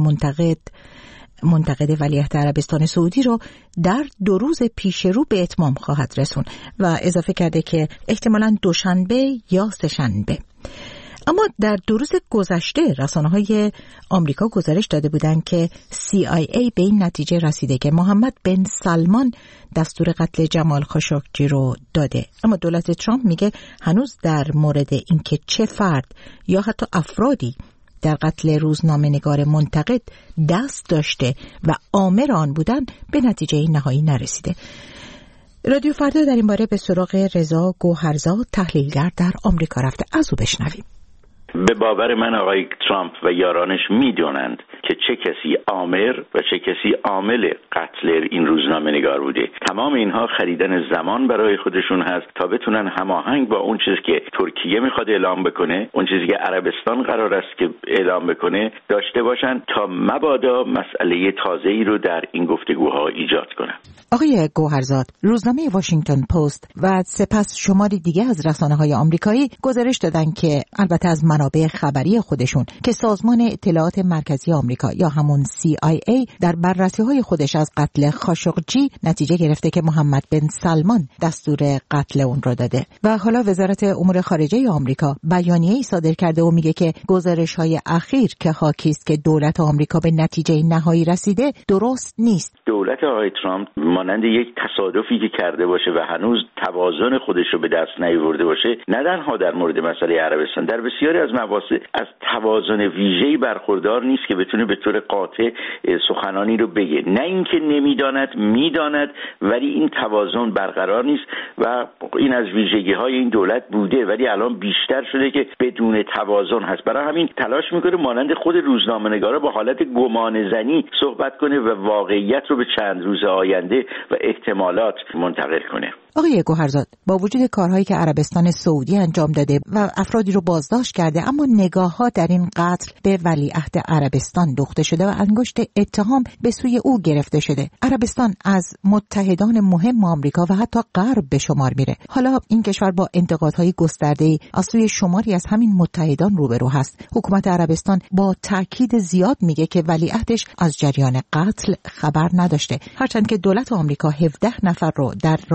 منتقد ولیعهد عربستان سعودی رو در 2 روز پیش رو به اتمام خواهد رسون و اضافه کرده که احتمالاً دوشنبه یا سه‌شنبه. اما در 2 روز گذشته رسانه‌های آمریکا گزارش داده بودند که CIA به این نتیجه رسیده که محمد بن سلمان دستور قتل جمال خاشقجی رو داده. اما دولت ترامپ میگه هنوز در مورد اینکه چه فرد یا حتی افرادی در قتل روزنامه‌نگار منتقد دست داشته و عامل آن بودن به نتیجه نهایی نرسیده. رادیو فردا در این باره به سراغ رضا گوهرزاد تحلیلگر در آمریکا رفته. از او بشنویم. به باور من آقای ترامپ و یارانش میدونند که چه کسی آمر و چه کسی عامل قتل این روزنامه‌نگار بوده. تمام اینها خریدن زمان برای خودشون هست تا بتونن هماهنگ با اون چیزی که ترکیه میخواد اعلام بکنه، اون چیزی که عربستان قرار است که اعلام بکنه داشته باشن تا مبادا مسئله تازه‌ای رو در این گفتگوها ایجاد کنن. آقای گوهرزاد، روزنامه واشنگتن پست و سپس شماری دیگه از رسانه‌های آمریکایی گزارش دادن که البته از منابع خبری خودشون که سازمان اطلاعات مرکزی آمریکا یا همون CIA در بررسی‌های خودش از قتل خاشقجی نتیجه گرفته که محمد بن سلمان دستور قتل اون رو داده و حالا وزارت امور خارجه آمریکا بیانیه‌ای صادر کرده و میگه که گزارش‌های اخیر که حاکی است که دولت آمریکا به نتیجه نهایی رسیده درست نیست. دولت آقای ترامپ مانند یک تصادفی که کرده باشه و هنوز توازن خودش رو به دست نیاورده باشه، نه تنها در مورد مسئله عربستان، در بسیاری از مواضع از توازن ویژه‌ای برخوردار نیست که بتونه به طور قاطع سخنانی رو بگه. نه اینکه نمیداند، میداند، ولی این توازن برقرار نیست و این از ویژگی‌های این دولت بوده ولی الان بیشتر شده که بدون توازن هست. برای همین تلاش میکنه مانند خود روزنامه‌نگارا با حالت گمانه‌زنی صحبت کنه و واقعیت رو به چند روز آینده و احتمالات منتقل کنه. آقای گوهرزاد، با وجود کارهایی که عربستان سعودی انجام داده و افرادی رو بازداشت کرده، اما نگاه‌ها در این قتل به ولیعهد عربستان دوخته شده و انگشت اتهام به سوی او گرفته شده. عربستان از متحدان مهم آمریکا و حتی غرب به شمار میره. حالا این کشور با انتقادهای گسترده‌ای از سوی شماری از همین متحدان روبرو هست. حکومت عربستان با تاکید زیاد میگه که ولیعهدش از جریان قتل خبر نداشته، هرچند که دولت آمریکا 17 نفر رو در رابطه با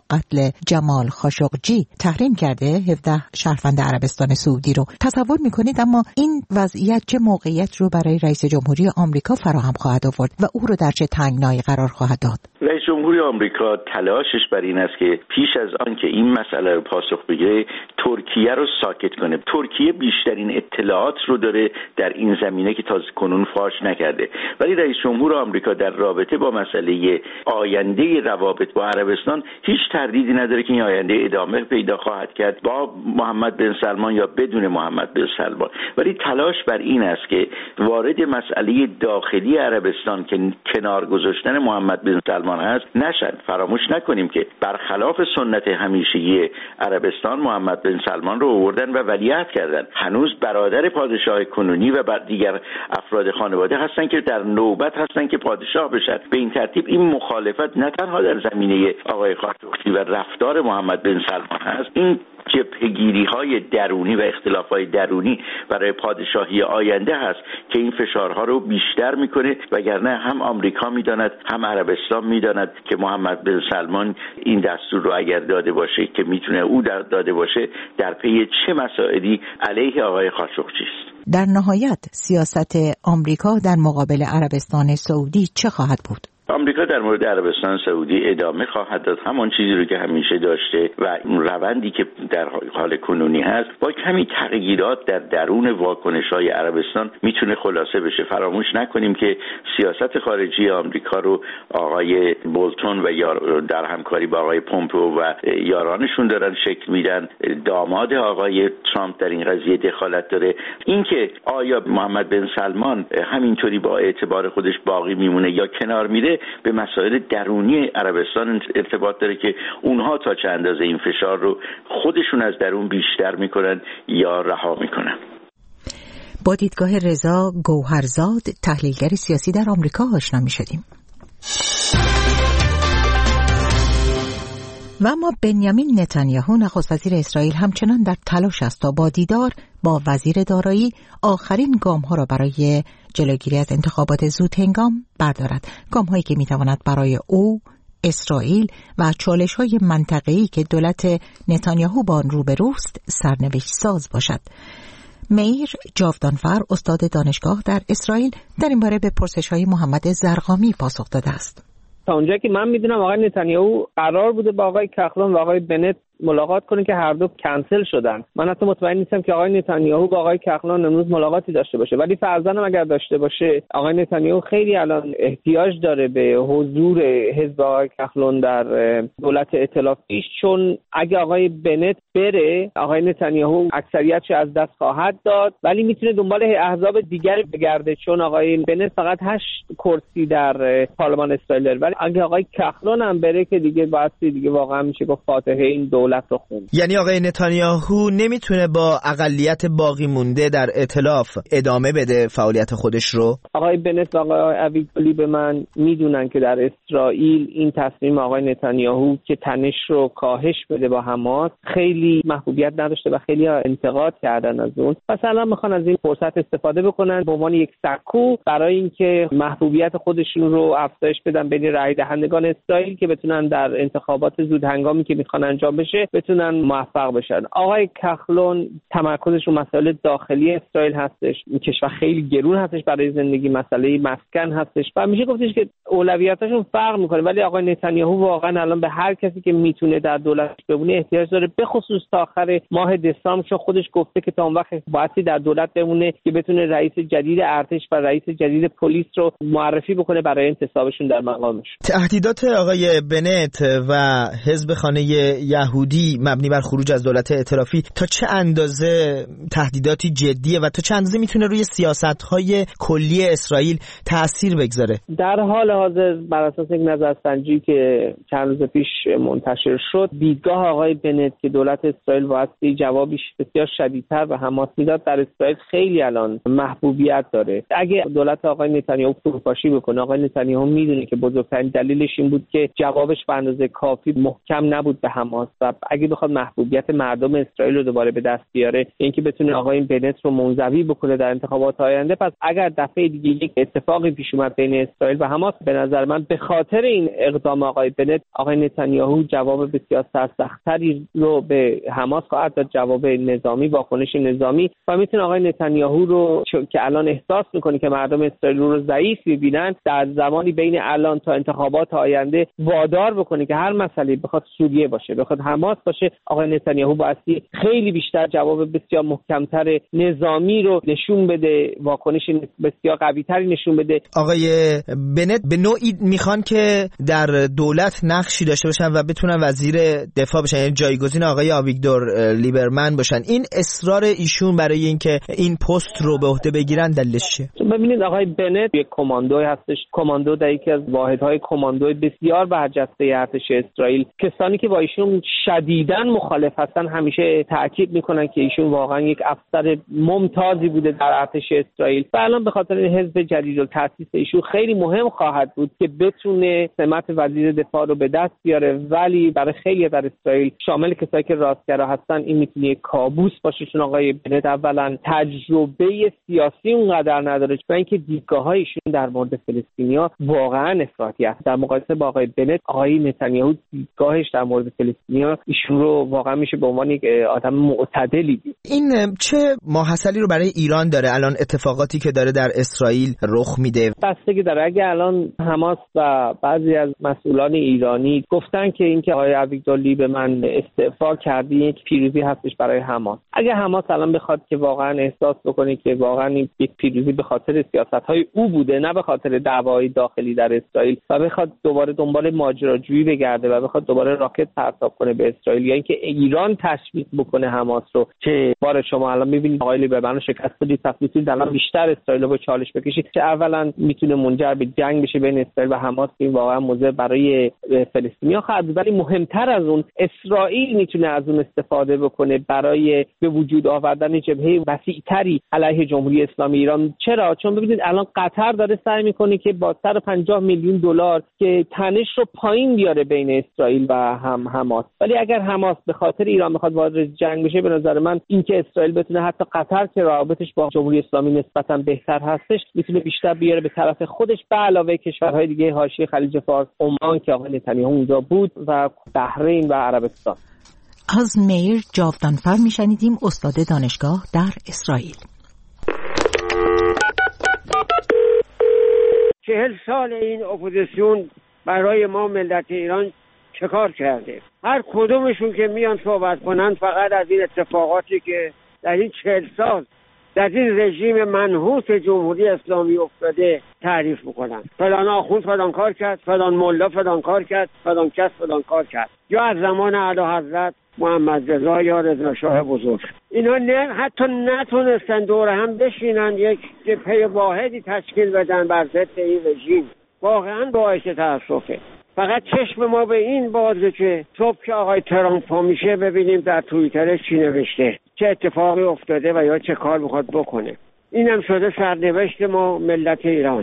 قتل جمال خاشقجی تحریم کرده 17 شهروند عربستان سعودی رو. تصور میکنید اما این وضعیت چه موقعیت رو برای رئیس جمهوری آمریکا فراهم خواهد آورد و او رو در چه تنگنایی قرار خواهد داد؟ رئیس جمهوری آمریکا تلاشش بر این است که پیش از آن که این مسئله رو پاسخ بگیره ترکیه رو ساکت کنه. ترکیه بیشترین اطلاعات رو داره در این زمینه که تازه کنون فاش نکرده، ولی رئیس جمهور آمریکا در رابطه با مسئله آینده روابط با عربستان هیچ تردیدی نداره که این آینده ادامه پیدا خواهد کرد با محمد بن سلمان یا بدون محمد بن سلمان، ولی تلاش بر این است که وارد مسئله داخلی عربستان که کنار گذاشتن محمد بن سلمان هست نشن. فراموش نکنیم که برخلاف سنت همیشگی عربستان محمد بن سلمان رو آوردن و ولیعهد کردن. هنوز برادر پادشاه کنونی و دیگر افراد خانواده هستن که در نوبت هستن که پادشاه بشن. به این ترتیب این مخالفت نه تنها در زمینه آقای خاشقجی و رفتار محمد بن سلمان هست، این جبهه‌گیری‌های درونی و اختلاف‌های درونی برای پادشاهی آینده هست که این فشارها رو بیشتر میکنه، وگرنه هم آمریکا میداند هم عربستان میداند که محمد بن سلمان این دستور رو اگر داده باشه که میتونه او داده باشه در پی چه مسائلی علیه آقای خاشقجی است. در نهایت سیاست آمریکا در مقابل عربستان سعودی چه خواهد بود؟ آمریکا در مورد عربستان سعودی ادامه خواهد داد همان چیزی رو که همیشه داشته و اون روندی که در حال کنونی هست با کمی تغییرات در درون واکنش‌های عربستان میتونه خلاصه بشه. فراموش نکنیم که سیاست خارجی آمریکا رو آقای بولتون و در همکاری با آقای پومپئو و یارانشون دارن شکل میدن. داماد آقای ترامپ در این قضیه دخالت داره. اینکه آیا محمد بن سلمان همینطوری با اعتبار خودش باقی میمونه یا کنار میره به مسائل درونی عربستان ارتباط داره که اونها تا چه اندازه این فشار رو خودشون از درون بیشتر میکنن یا رها میکنن. با دیدگاه رضا گوهرزاد تحلیلگر سیاسی در آمریکا آشنا میشدیم. و اما بنیامین نتانیاهو نخست وزیر اسرائیل همچنان در تلاش است تا با دیدار با وزیر دارایی آخرین گام‌ها را برای جلوگیری از انتخابات زودهنگام بردارد. گام‌هایی که می‌تواند برای او، اسرائیل و چالش‌های منطقه‌ای که دولت نتانیاهو با آن روبروست سرنوشت ساز باشد. میر جاودانفر استاد دانشگاه در اسرائیل در این باره به پرسش‌های محمد زرقامی پاسخ داده است. تا اونجا که من میدونم آقای نتانیاهو قرار بوده با آقای کخلون و آقای بنت ملاقات کنه که هر دو کنسل شدن. من حتی مطمئن نیستم که آقای نتانیاهو با آقای کخلون امروز ملاقاتی داشته باشه، ولی فرضاً اگر داشته باشه آقای نتانیاهو خیلی الان احتیاج داره به حضور حزب آقای کخلون در دولت ائتلافیش، چون اگه آقای بنت بره آقای نتانیاهو اکثریتش از دست خواهد داد، ولی میتونه دنبال احزاب دیگری بگرده چون آقای بنت فقط 8 کرسی در پارلمان اسرائیل داره، ولی اگه آقای کخلون هم بره که دیگه واسه دیگه واقعا میشه گفت فاتحه این دولت رو خوند. یعنی آقای نتانیاهو نمیتونه با اقلیت باقی مونده در ائتلاف ادامه بده فعالیت خودش رو؟ آقای بنت و آقای اویگلی به من میدونن که در اسرائیل این تصمیم آقای نتانیاهو که تنش رو کاهش بده با حماس خیلی محبوبیت نداشته و خیلی انتقاد کردن از اون. پس الان میخوان از این فرصت استفاده بکنن به عنوان یک سکو برای اینکه محبوبیت خودشون رو افزایش بدن بین رای دهندگان اسرائیل که بتونن در انتخابات زودهنگامی که میخوان انجام بشه بتونن موفق بشن. آقای کخلون تمرکزش رو مسائل داخلی اسرائیل هستش. این کشور خیلی گرون هستش برای زندگی، مسئله مسکن هستش و میشه گفتش که اولویتاشون فرق میکنه، ولی آقای نتانیاهو واقعا الان به هر کسی که میتونه در دولتش بمونه احتیاج داره، به خصوص تا آخر ماه دسامبر، چون خودش گفته که تا اون وقت باید در دولت بمونه که بتونه رئیس جدید ارتش و رئیس جدید پلیس رو معرفی بکنه برای انتصابشون در مقامش. تهدیدات آقای بنت و حزب خانه یهودی مبنی بر خروج از دولت ائتلافی تا چه اندازه تهدیداتی جدیه و تا چه اندازه میتونه روی سیاست‌های کلی اسرائیل تأثیر بگذاره؟ در حال حاضر بر اساس یک نظرسنجی که چند روز پیش منتشر شد، دیدگاه آقای بنت که دولت اسرائیل واسه جوابی بسیار شدیدتر به حماس میداد در اسرائیل خیلی الان محبوبیت داره. اگه دولت آقای نتانیاهو فروپاشی بکنه، آقای نتانیاهو میدونه که بزرگترین دلیلش این بود که جوابش به اندازه کافی محکم نبود به حماس و ترامپ اگه بخواد محبوبیت مردم اسرائیل رو دوباره به دست بیاره، اینکه بتونه آقای بنت رو منزوی بکنه در انتخابات آینده، پس اگر دفعه دیگه یک اتفاقی پیش اومد بین اسرائیل و حماس، به نظر من به خاطر این اقدام آقای بنت، آقای نتانیاهو جواب بسیار سخت‌تری رو به حماس خواهد داد، جواب نظامی، واکنش نظامی، و میتونه آقای نتانیاهو رو که الان احساس میکنه که مردم اسرائیل رو ضعیف می‌بینن، در زمانی بین الان تا انتخابات آینده وادار بکنه که هر مسئله بخواد سوریه باشه، بخواد حماس باشه، آقای نتانیاهو بایستی خیلی بیشتر جواب بسیار محکم‌تر نظامی رو نشون بده، واکنش بسیار قوی‌تری نشون بده. آقای بنت به نوعی میخوان که در دولت نقشی داشته باشن و بتونن وزیر دفاع بشن، یعنی جایگزین آقای آویگدور لیبرمن باشن. این اصرار ایشون برای اینکه این پست رو به عهده بگیرن دلیلش چیه؟ ببینید آقای بنت یک کماندوی هستش، کماندو در یکی از واحدهای کماندوی بسیار برجسته ارتش اسرائیل. کسانی که با ایشون شدیداً مخالف هستن همیشه تاکید میکنن که ایشون واقعا یک افسر ممتازی بوده در ارتش اسرائیل و الان به خاطر حزب جدید و تأسیس ایشون خیلی مهم خواهد بود که بتونه سمت وزیر دفاع رو به دست بیاره، ولی برای خیلی در اسرائیل شامل کسایی که راستگرا هستن این میتونه یک کابوس باشه، چون آقای بنت اولا تجربه سیاسی اونقدر نداره و اینکه دیدگاه‌های ایشون در مورد فلسطینیا واقعا افراطی است. در مقایسه با آقای بنت، آقای نتانیاهو دیدگاهش در مورد فلسطینیا ایشون رو واقعا میشه به عنوان یک آدم معتدلی دید. این چه ماحصلی رو برای ایران داره الان اتفاقاتی که داره در اسرائیل رخ میده؟ بستگی داره. اگه الان حماس و بعضی از مسئولان ایرانی گفتن که اینکه آقای آویگدور لیبرمن استعفا کرده یک پیروزی هستش برای حماس، اگه حماس الان بخواد که واقعا احساس بکنه که واقعا این یک پیروزی به خاطر سیاست‌های او بوده نه به خاطر دعوای داخلی در اسرائیل و بخواد دوباره دنبال ماجراجویی بگرده و بخواد دوباره راکت پرتاب کنه به اسرائیل، یا اینکه ایران تشویق بکنه حماس رو که بار شما الان می‌بینید آقای لیبرمن رو شکست دادید، تصدیق الان بیشتر اسرائیل رو به چالش بکشید، که اولا میتونه منجر به جنگ بشه بین اسرائیل و حماس، این واقعا موضوع برای فلسطینی‌ها خواهد بود. ولی مهمتر از اون، اسرائیل میتونه از اون استفاده بکنه برای به وجود آوردن جبهه وسیع‌تری علیه جمهوری اسلامی ایران. چرا؟ چون ببینید الان قطر داره سعی میکنه که با 150 میلیون دلار که تنش رو پایین بیاره بین اسرائیل و حماس، ولی اگر حماس به خاطر ایران بخواد وارد جنگ بشه، به نظر من اینکه اسرائیل بتونه حتی قطر که روابطش با جمهوری اسلامی نسبتاً بهتر هستش میتونه بیشتر بیاره به طرف خودش، به علاوه کشورهای دیگه حاشیه خلیج فارس، عمان که آقای نتانیاهو اونجا بود و بحرین و عربستان. از میر جاودانفر میشنیدیم، استاد دانشگاه در اسرائیل. 40 سال این اپوزیسیون برای ما ملت ایران چه کار کرده؟ هر کدومشون که میان صحبت کنن فقط از این اتفاقاتی که در این 40 سال در این رژیم منحوس جمهوری اسلامی افتاده تعریف میکنن. فلان آخوند فلان کار کرد، فلان ملا فلان کار کرد، فلان کس فلان کار کرد، یا از زمان اعلی حضرت محمد رضا یا رضا شاه بزرگ. اینا نه حتی نتونستن دور هم بشینن یک جبهه واحدی تشکیل بدن بر ضد این رژیم. واقعا باعث تأسفه. فقط چشم ما به این بازه که صبح که آقای ترامپ میشه ببینیم در توییترش چی نوشته، چه اتفاقی افتاده و یا چه کار میخواد بکنه. اینم شده سرنوشت ما ملت ایران.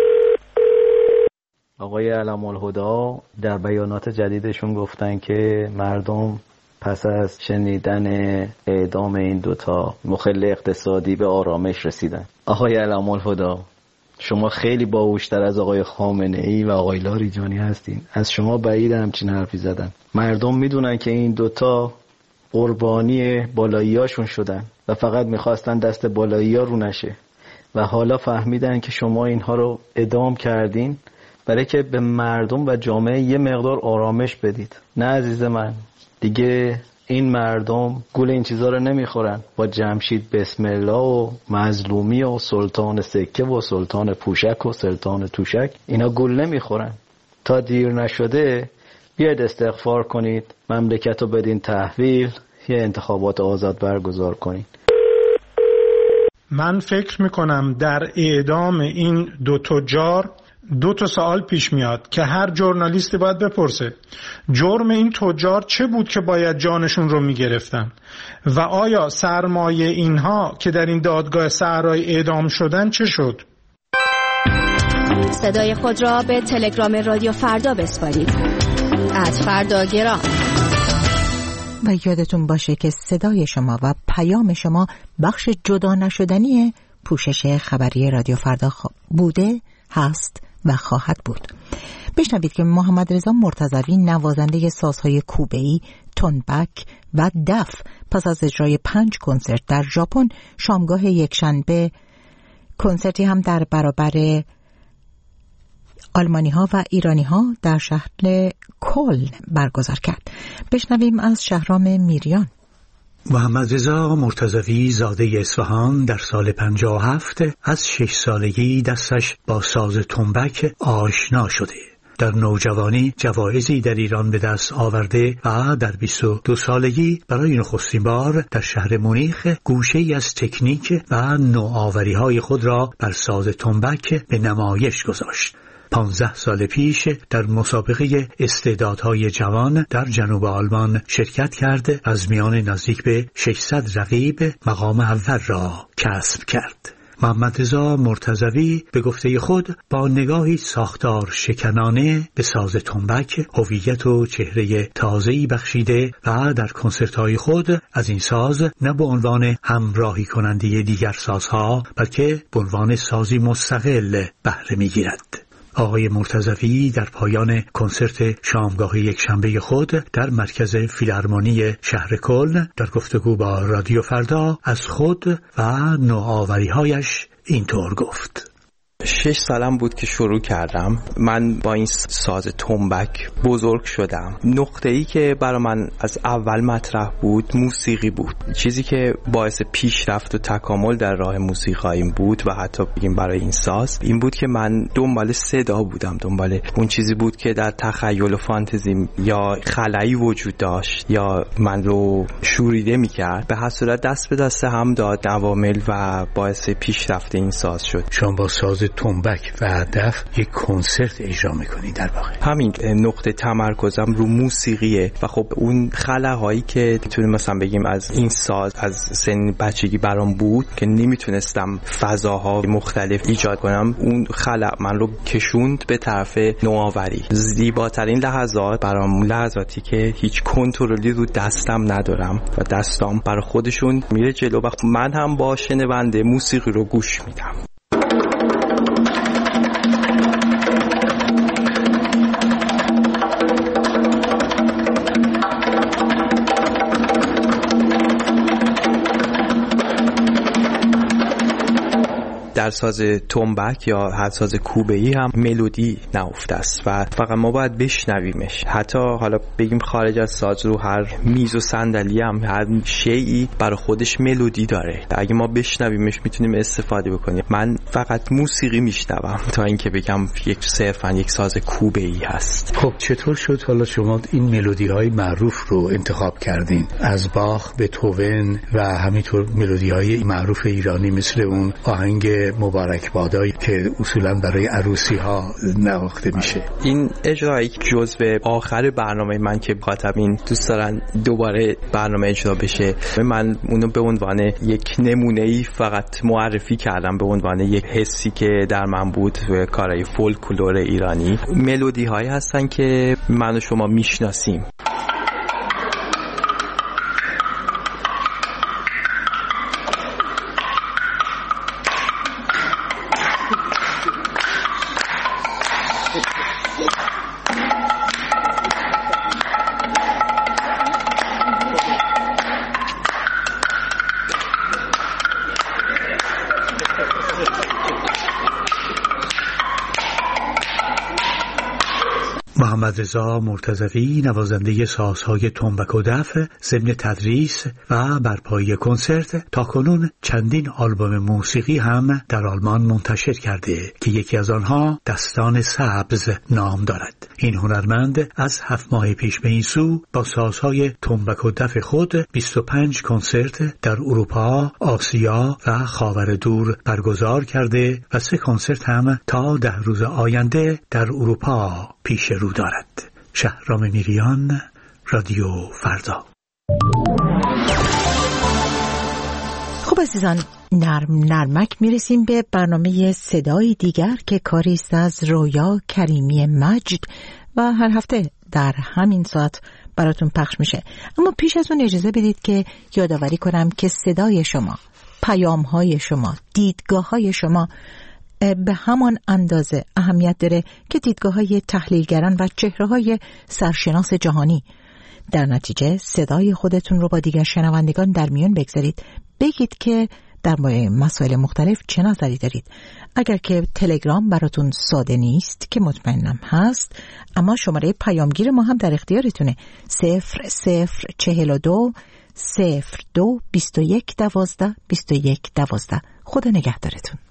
آقای علم‌الهدی در بیانات جدیدشون گفتن که مردم پس از شنیدن اعدام این دوتا مخل اقتصادی به آرامش رسیدن. آقای علم‌الهدی، شما خیلی باهوش‌تر از آقای خامنه‌ای و آقای لاریجانی هستین. از شما بعید همچین حرفی زدن. مردم میدونن که این دوتا قربانی بالاییاشون شدن و فقط میخواستن دست بالایی‌ها رو نشه و حالا فهمیدن که شما اینها رو اعدام کردین برای که به مردم و جامعه یه مقدار آرامش بدید. نه عزیز من، دیگه این مردم گول این چیزا رو نمیخورن. با جمشید بسم الله و مظلومی و سلطان سکه و سلطان پوشک و سلطان توشک اینا گول نمیخورن. تا دیر نشده بیاید استغفار کنید، مملکت رو بدین تحویل، یه انتخابات آزاد برگزار کنید. من فکر میکنم در اعدام این دو تجار دو تا سوال پیش میاد که هر ژورنالیستی باید بپرسه. جرم این تجار چه بود که باید جانشون رو میگرفتن و آیا سرمایه اینها که در این دادگاه صحرایی اعدام شدن چه شد؟ صدای خود را به تلگرام رادیو فردا بسپارید. @فرداگرام. و یادتون باشه که صدای شما و پیام شما بخش جدا نشدنی پوشش خبری رادیو فردا بوده، هست و خواهد بود. بشنوید که محمد رضا مرتضوی نوازنده سازهای کوبه‌ای، تنبک و دف پس از اجرای 5 کنسرت در ژاپن شامگاه یکشنبه کنسرتی هم در برابر آلمانی ها و ایرانی ها در شهر کلن برگزار کرد. بشنویم از شهرام میریان. محمد رضا مرتضوی زاده اصفهان در سال 57 از 6 سالگی دستش با ساز تنبک آشنا شده. در نوجوانی جوایزی در ایران به دست آورده و در 22 سالگی برای نخستین بار در شهر مونیخ گوشه‌ای از تکنیک و نوآوری‌های خود را بر ساز تنبک به نمایش گذاشت. 15 سال پیش در مسابقه استعدادهای جوان در جنوب آلمان شرکت کرده از میان نزدیک به 600 رقیب مقام اول را کسب کرد. محمد رضا مرتضوی به گفته خود با نگاهی ساختار شکنانه به ساز تنبک هویت و چهره تازه‌ای بخشیده و در کنسرت‌های خود از این ساز نه به عنوان همراهی کننده دیگر سازها بلکه به عنوان سازی مستقل بهره می‌گیرد. آقای مرتضوی در پایان کنسرت شامگاه یکشنبه خود در مرکز فیلارمونی شهر کلن در گفتگو با رادیو فردا از خود و نوآوری‌هایش اینطور گفت: 6 سالم بود که شروع کردم. من با این ساز تنبک بزرگ شدم. نقطه‌ای که برای من از اول مطرح بود موسیقی بود. چیزی که باعث پیشرفت و تکامل در راه موسیقاییم بود و حتی بگیم برای این ساز این بود که من دنبال صدا بودم، دنبال اون چیزی بود که در تخیل و فانتزیم یا خلایی وجود داشت یا من رو شوریده می‌کرد. به هر صورت دست به دست هم داد عوامل و باعث پیشرفت این ساز شد. شما با ساز تنبک و دف یک کنسرت اجرا میکنی در واقع. همین نقطه تمرکزم رو موسیقیه و خب اون خلاهایی که میتونیم مثلا بگیم از این ساز از سن بچگی برام بود که نمیتونستم فضاها مختلف ایجاد کنم، اون خلا من رو کشوند به طرف نوآوری. زیباترین لحظات برام لحظاتی که هیچ کنترلی رو دستم ندارم و دستام برای خودشون میره جلو و من هم با شنونده موسیقی رو گوش میدم. در ساز تنبک یا هر ساز کوبه‌ای هم ملودی نهفته است و فقط ما باید بشنویمش. حتی حالا بگیم خارج از ساز رو هر میز و صندلی هم هر شیئی برای خودش ملودی داره. اگه ما بشنویمش میتونیم استفاده بکنیم. من فقط موسیقی میشنوم تا اینکه بگم صرفاً یک ساز کوبه‌ای هست. خب چطور شد حالا شما این ملودی‌های معروف رو انتخاب کردین؟ از باخ به توون و همینطور ملودی‌های معروف ایرانی مثل اون آهنگ مبارک بادایی که اصولا برای عروسی ها نواخته میشه. این اجرایی جزو آخر برنامه من که مخاطبین دوست دارن دوباره برنامه اجرا بشه، من اونو به عنوان یک نمونه‌ای فقط معرفی کردم، به عنوان یک حسی که در من بود و کارهای فولکلور ایرانی. ملودی هایی هستن که من و شما میشناسیم. محمد رضا مرتضوی نوازنده سازهای تنبک و دف ضمن تدریس و برپایی کنسرت تاکنون چندین آلبوم موسیقی هم در آلمان منتشر کرده که یکی از آنها دستان سبز نام دارد. این هنرمند از 7 ماه پیش به این سو با سازهای تنبک و دف خود 25 کنسرت در اروپا، آسیا و خاور دور برگزار کرده و 3 کنسرت هم تا 10 روز آینده در اروپا پیش رو دارد. شهرام میریان، رادیو فردا. خب عزیزان، نرمک میرسیم به برنامه صدای دیگر که کاری است از رویا کریمی مجد و هر هفته در همین ساعت براتون پخش میشه. اما پیش از اون اجازه بدید که یادآوری کنم که صدای شما، پیام‌های شما، دیدگاه‌های شما به همان اندازه اهمیت داره که دیدگاه‌های تحلیلگران و چهره‌های سرشناس جهانی. در نتیجه صدای خودتون رو با دیگر شنوندگان در میون بگذارید. بگید که در مورد مسائل مختلف چه نظری دارید. اگر که تلگرام براتون ساده نیست که مطمئنم هست، اما شماره پیامگیر ما هم در اختیارتونه. 0042 02 21 12 21 12. خدا نگهدارتون.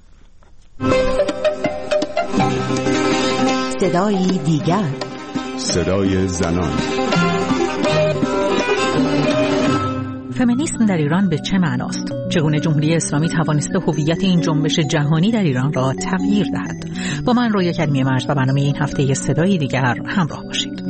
صدای دیگر، صدای زنان. فمینیسم در ایران به چه معناست؟ چگونه جمهوری اسلامی توانسته هویت این جنبش جهانی در ایران را تغییر دهد؟ با من رویا کریمی مرج و برنامه این هفته صدای دیگر همراه باشید.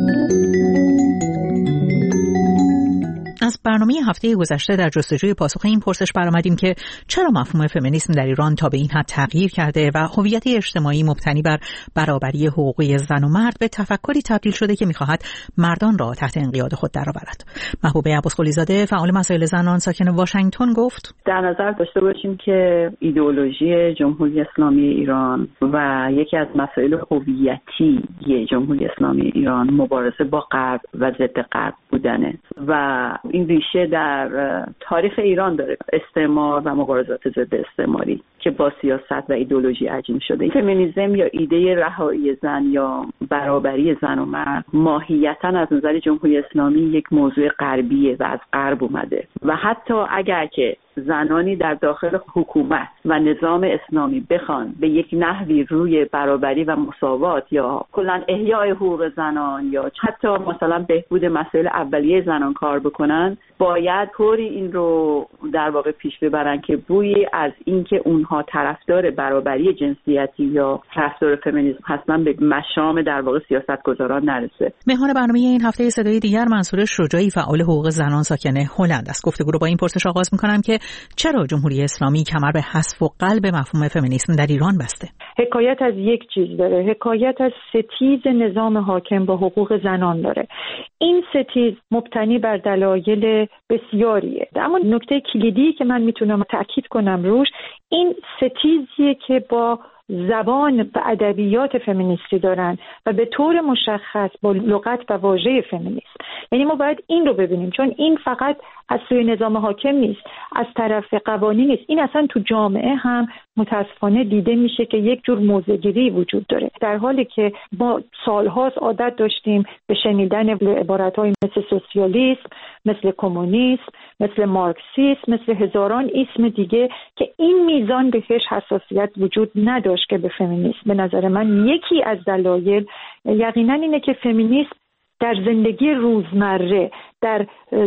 از برنامه هفته گذشته در جستجوی پاسخ این پرسش برآمدیم که چرا مفهوم فمینیسم در ایران تا به این حد تغییر کرده و هویت اجتماعی مبتنی بر برابری حقوقی زن و مرد به تفکری تبدیل شده که می‌خواهد مردان را تحت انقیاد خود درآورد. محبوبه عباسقلی زاده، فعال مسائل زنان ساکن واشنگتن، گفت: در نظر داشته باشیم که ایدئولوژی جمهوری اسلامی ایران و یکی از مسائل هویتی جمهوری اسلامی ایران مبارزه با غرب و ضد غرب بودنه و این ریشه در تاریخ ایران داره، استعمار و مبارزات ضد استعماری که با سیاست و ایدئولوژی عجین شده. فمینیسم یا ایده رهایی زن یا برابری زن و مرد ماهیتاً از نظر جمهوری اسلامی یک موضوع غربیه و از غرب اومده و حتی اگر که زنانی در داخل حکومت و نظام اسلامی بخوان به یک نحوی روی برابری و مساوات یا کلاً احیای حقوق زنان یا حتی مثلا بهبود مسائل اولیه زنان کار بکنن، باید طوری این رو در واقع پیش ببرن که بویی از اینکه اونها طرفدار برابری جنسیتی یا طرفدار فمینیسم هستن به مشام در واقع سیاستگزاران نرسه. مهمان برنامه این هفته صدای دیگر منصور شجاعی، فعال حقوق زنان ساکن هلند است. گفتگو رو با این پرسش آغاز می‌کنم که چرا جمهوری اسلامی کمر به حذف و قلب مفهوم فمینیسم در ایران بسته؟ حکایت از یک چیز داره، حکایت از ستیز نظام حاکم با حقوق زنان داره. این ستیز مبتنی بر دلایل بسیاریه، اما نکته کلیدی که من میتونم تأکید کنم روش این ستیزیه که با زبان و ادبیات فمینیستی دارن و به طور مشخص با لغت و واژه فمینیست. یعنی ما باید این رو ببینیم، چون این فقط از سوی نظام حاکم نیست، از طرف قوانین نیست، این اصلا تو جامعه هم متاسفانه دیده میشه که یک جور موضع‌گیری وجود داره، در حالی که ما سالهاست عادت داشتیم به شنیدن عبارت‌های مثل سوسیالیسم، مثل کمونیسم، مثل مارکسیسم، مثل هزاران اسم دیگه که این میزان بهش حساسیت وجود نداشت که به فمینیسم. به نظر من یکی از دلایل یقینا اینه که فمینیسم در زندگی روزمره، در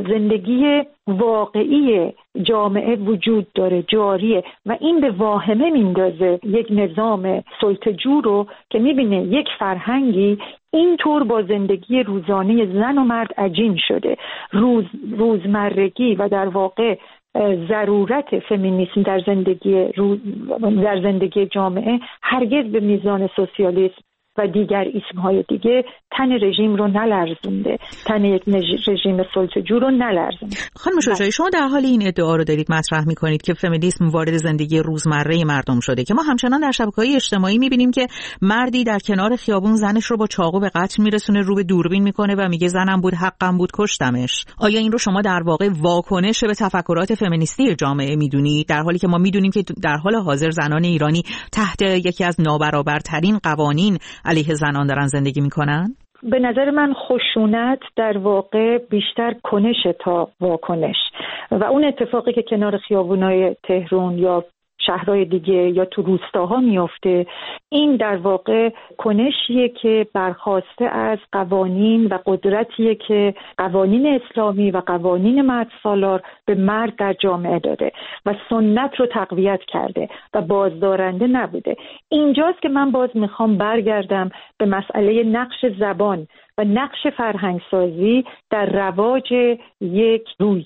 زندگی واقعی جامعه وجود داره، جاریه و این به واهمه میندازه یک نظام سلطه‌جو رو که میبینه یک فرهنگی اینطور با زندگی روزانه زن و مرد عجین شده. روزمرگی و در واقع ضرورت فمینیسم در زندگی جامعه هرگز به میزان سوسیالیسم و دیگر اسمهای دیگه تن رژیم رو نلرزونده، تن یک رژیم سلطه‌جو رو نلرزونده. خانم شجاعی، شما در حال این ادعا رو دارید مطرح می‌کنید که فمینیسم وارد زندگی روزمره مردم شده که ما همچنان در شبکه‌های اجتماعی می‌بینیم که مردی در کنار خیابون زنش رو با چاقو به قتل میرسونه، رو به دوربین میکنه و میگه زنم بود، حقم بود، کشتمش. آیا این رو شما در واقع واکنش به تفکرات فمینیستی جامعه می‌دونید، در حالی که ما می‌دونیم که در حال حاضر زنان ایرانی تحت یکی از نابرابرترین قوانین علیه زنان دارن زندگی میکنن؟ به نظر من خشونت در واقع بیشتر کنش تا واکنش و اون اتفاقی که کنار خیابونای تهران یا شهرهای دیگه یا تو روستاها میفته، این در واقع کنشیه که برخواسته از قوانین و قدرتیه که قوانین اسلامی و قوانین مردسالار به مرد در جامعه داده و سنت رو تقویت کرده و بازدارنده نبوده. اینجاست که من باز میخوام برگردم به مسئله نقش زبان و نقش فرهنگسازی در رواج یک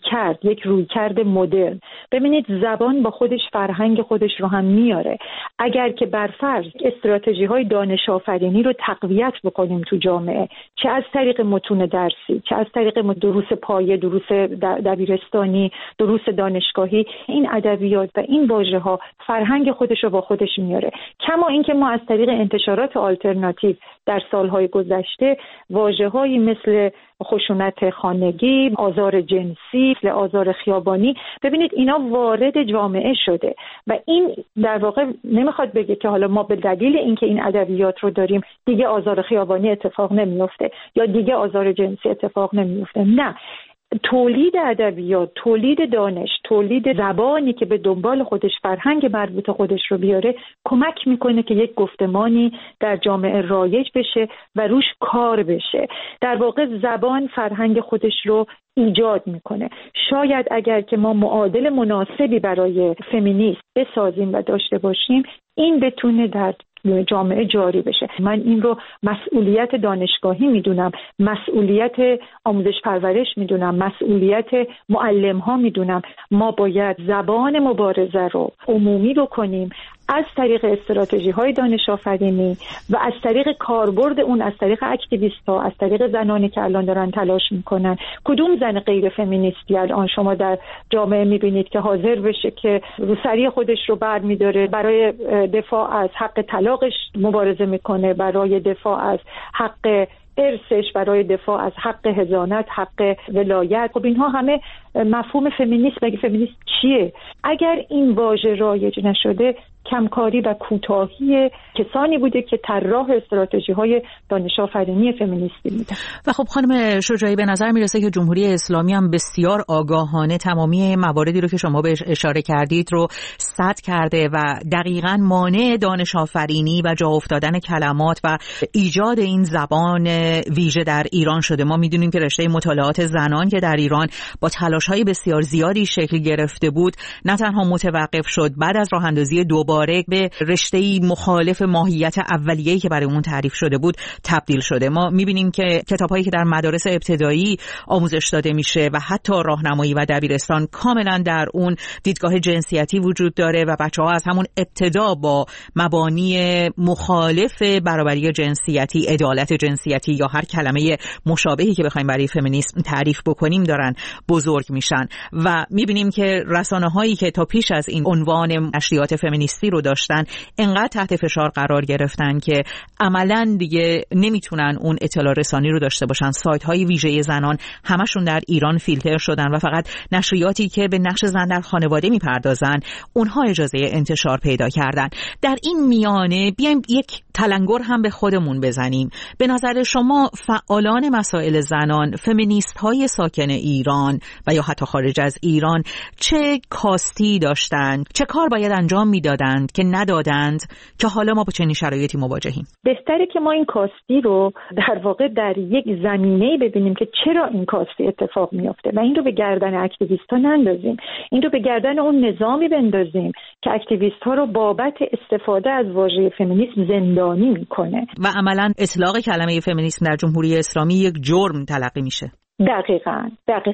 رویکرد مدرن. ببینید زبان با خودش فرهنگ خودش رو هم میاره. اگر که برفرض استراتژی‌های دانش آفرینی رو تقویت بکنیم تو جامعه، چه از طریق متون درسی، چه از طریق دروس پایه، دروس دبیرستانی، دروس دانشگاهی، این ادبیات و این واژه‌ها فرهنگ خودش رو با خودش میاره. کما اینکه ما از طریق انتشارات آلترناتیو در سالهای گذشته واژه‌هایی مثل خشونت خانگی، آزار جنسی، آزار خیابانی، ببینید اینا وارد جامعه شده و این در واقع نمیخواد بگه که حالا ما به دلیل اینکه این ادبیات رو داریم دیگه آزار خیابانی اتفاق نمیفته یا دیگه آزار جنسی اتفاق نمیفته. نه، تولید ادبیات، تولید دانش، تولید زبانی که به دنبال خودش فرهنگ مربوط خودش رو بیاره کمک میکنه که یک گفتمانی در جامعه رایج بشه و روش کار بشه. در واقع زبان فرهنگ خودش رو ایجاد میکنه. شاید اگر که ما معادل مناسبی برای فمینیسم بسازیم و داشته باشیم، این بتونه در جامعه جاری بشه. من این رو مسئولیت دانشگاهی میدونم، مسئولیت آموزش پرورش میدونم، مسئولیت معلم ها میدونم. ما باید زبان مبارزه رو عمومی بکنیم از طریق استراتژی های دانش آفرینی و از طریق کاربرد اون، از طریق اکتیویست ها، از طریق زنانی که الان دارن تلاش میکنن. کدوم زن غیر فمینیستی الان شما در جامعه میبینید که حاضر بشه که روسری خودش رو برمیداره، برای دفاع از حق طلاقش مبارزه میکنه، برای دفاع از حق ارثش، برای دفاع از حق حضانت، حق ولایت؟ خب اینها همه مفهوم فمینیسم. مگه فمینیسم چیه؟ اگر این واژه رایج نشده، کمکاری و کوتاهی کسانی بوده که طراح استراتژی‌های دانش آفرینی فمینیستی میدن. و خب خانم شجاعی، به نظر میرسه که جمهوری اسلامی هم بسیار آگاهانه تمامی مواردی رو که شما بهش اشاره کردید رو سد کرده و دقیقاً مانع دانش آفرینی و جا افتادن کلمات و ایجاد این زبان ویژه در ایران شده. ما میدونیم که رشته مطالعات زنان که در ایران با تلاش‌های بسیار زیادی شکل گرفته بود، نه تنها متوقف شد، بعد از راه‌اندازی دوباره به رشته‌ای مخالف ماهیت اولیه‌ای که برای اون تعریف شده بود تبدیل شده. ما می‌بینیم که کتاب‌هایی که در مدارس ابتدایی آموزش داده میشه و حتی راهنمایی و دبیرستان کاملا در اون دیدگاه جنسیتی وجود داره و بچه‌ها از همون ابتدا با مبانی مخالف برابری جنسیتی، عدالت جنسیتی یا هر کلمه مشابهی که بخوایم برای فمینیسم تعریف بکنیم دارن بزرگ میشن. و می‌بینیم که رسانه‌هایی که تا پیش از این عنوان نشریات فمینیستی رو داشتن انقدر تحت فشار قرار گرفتن که عملاً دیگه نمیتونن اون اطلاع رسانی رو داشته باشن. سایت‌های ویژه زنان همشون در ایران فیلتر شدن و فقط نشریاتی که به نقش زن در خانواده میپردازن اونها اجازه انتشار پیدا کردن. در این میانه بیایم یک تلنگر هم به خودمون بزنیم. به نظر شما فعالان مسائل زنان، فمینیست‌های ساکن ایران و یا حتی خارج از ایران چه کاستی داشتند؟ چه کار باید انجام میدادند که ندادند که حالا ما با چنین شرایطی مواجهیم؟ بهتره که ما این کاستی رو در واقع در یک زمینه‌ای ببینیم که چرا این کاستی اتفاق میفته و این رو به گردن اکتیویست‌ها نندازیم. این رو به گردن اون نظامی بندازیم که اکتیویست‌ها رو بابت استفاده از واژه فمینیسم زندانی میکنه و عملاً اطلاق کلمه فمینیسم در جمهوری اسلامی یک جرم تلقی میشه. دقیقاً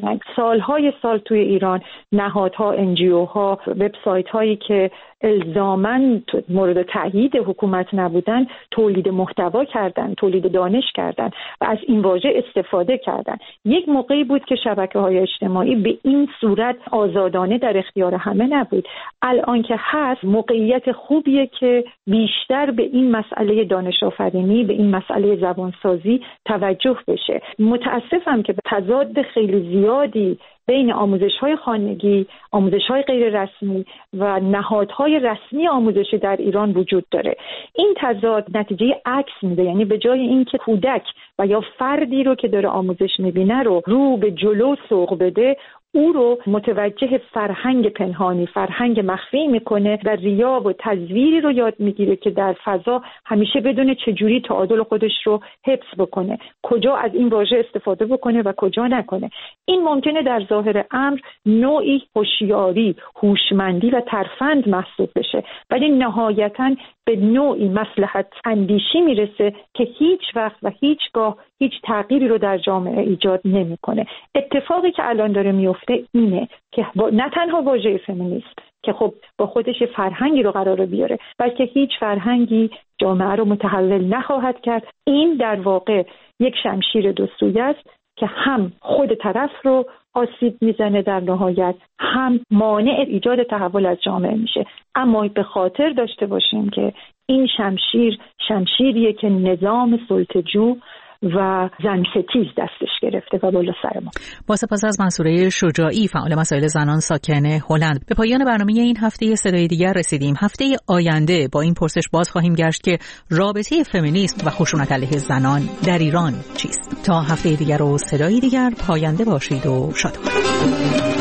سالهای سال توی ایران نهادها، NGOها، وبسایت هایی که الزاماً مورد تأیید حکومت نبودن تولید محتوا کردن، تولید دانش کردن و از این واژه استفاده کردن. یک موقعی بود که شبکه‌های اجتماعی به این صورت آزادانه در اختیار همه نبود. الان که هست، موقعیت خوبیه که بیشتر به این مسئله دانش آفرینی، به این مسئله زبانسازی توجه بشه. متاسفم که تضاد خیلی زیادی بین آموزش‌های خانگی، آموزش‌های غیر رسمی و نهادهای رسمی آموزشی در ایران وجود داره. این تضاد نتیجه عکس میده، یعنی به جای اینکه کودک و یا فردی رو که داره آموزش میبینه رو به جلو سوق بده، او رو متوجه فرهنگ پنهانی، فرهنگ مخفی میکنه و ریا و تزویری رو یاد میگیره که در فضا همیشه بدونه چجوری تعادل خودش رو حفظ بکنه، کجا از این واژه استفاده بکنه و کجا نکنه. این ممکنه در ظاهر امر نوعی هوشیاری، هوشمندی و ترفند محسوب بشه، ولی نهایتاً به نوعی مصلحت اندیشی میرسه که هیچ وقت و هیچگاه هیچ تغییری رو در جامعه ایجاد نمیکنه. اتفاقی که الان داره میفته اینه که نه تنها واژه فمینیست که خب با خودش فرهنگی رو قراره بیاره، بلکه هیچ فرهنگی جامعه رو متحول نخواهد کرد. این در واقع یک شمشیر دو سویه است که هم خود طرف رو آسیب میزنه در نهایت، هم مانع ایجاد تحول از جامعه میشه. اما به خاطر داشته باشیم که این شمشیریه که نظام سلطه‌جو و زن ستیز دستش گرفته و بالا سر ما. با سپاس از منصوره شجاعی، فعال مسائل زنان ساکن هلند. به پایان برنامه این هفته صدای دیگر رسیدیم. هفته آینده با این پرسش باز خواهیم گشت که رابطه فمینیسم و خشونت علیه زنان در ایران چیست؟ تا هفته دیگر و صدای دیگر، پاینده باشید و شاد باشید.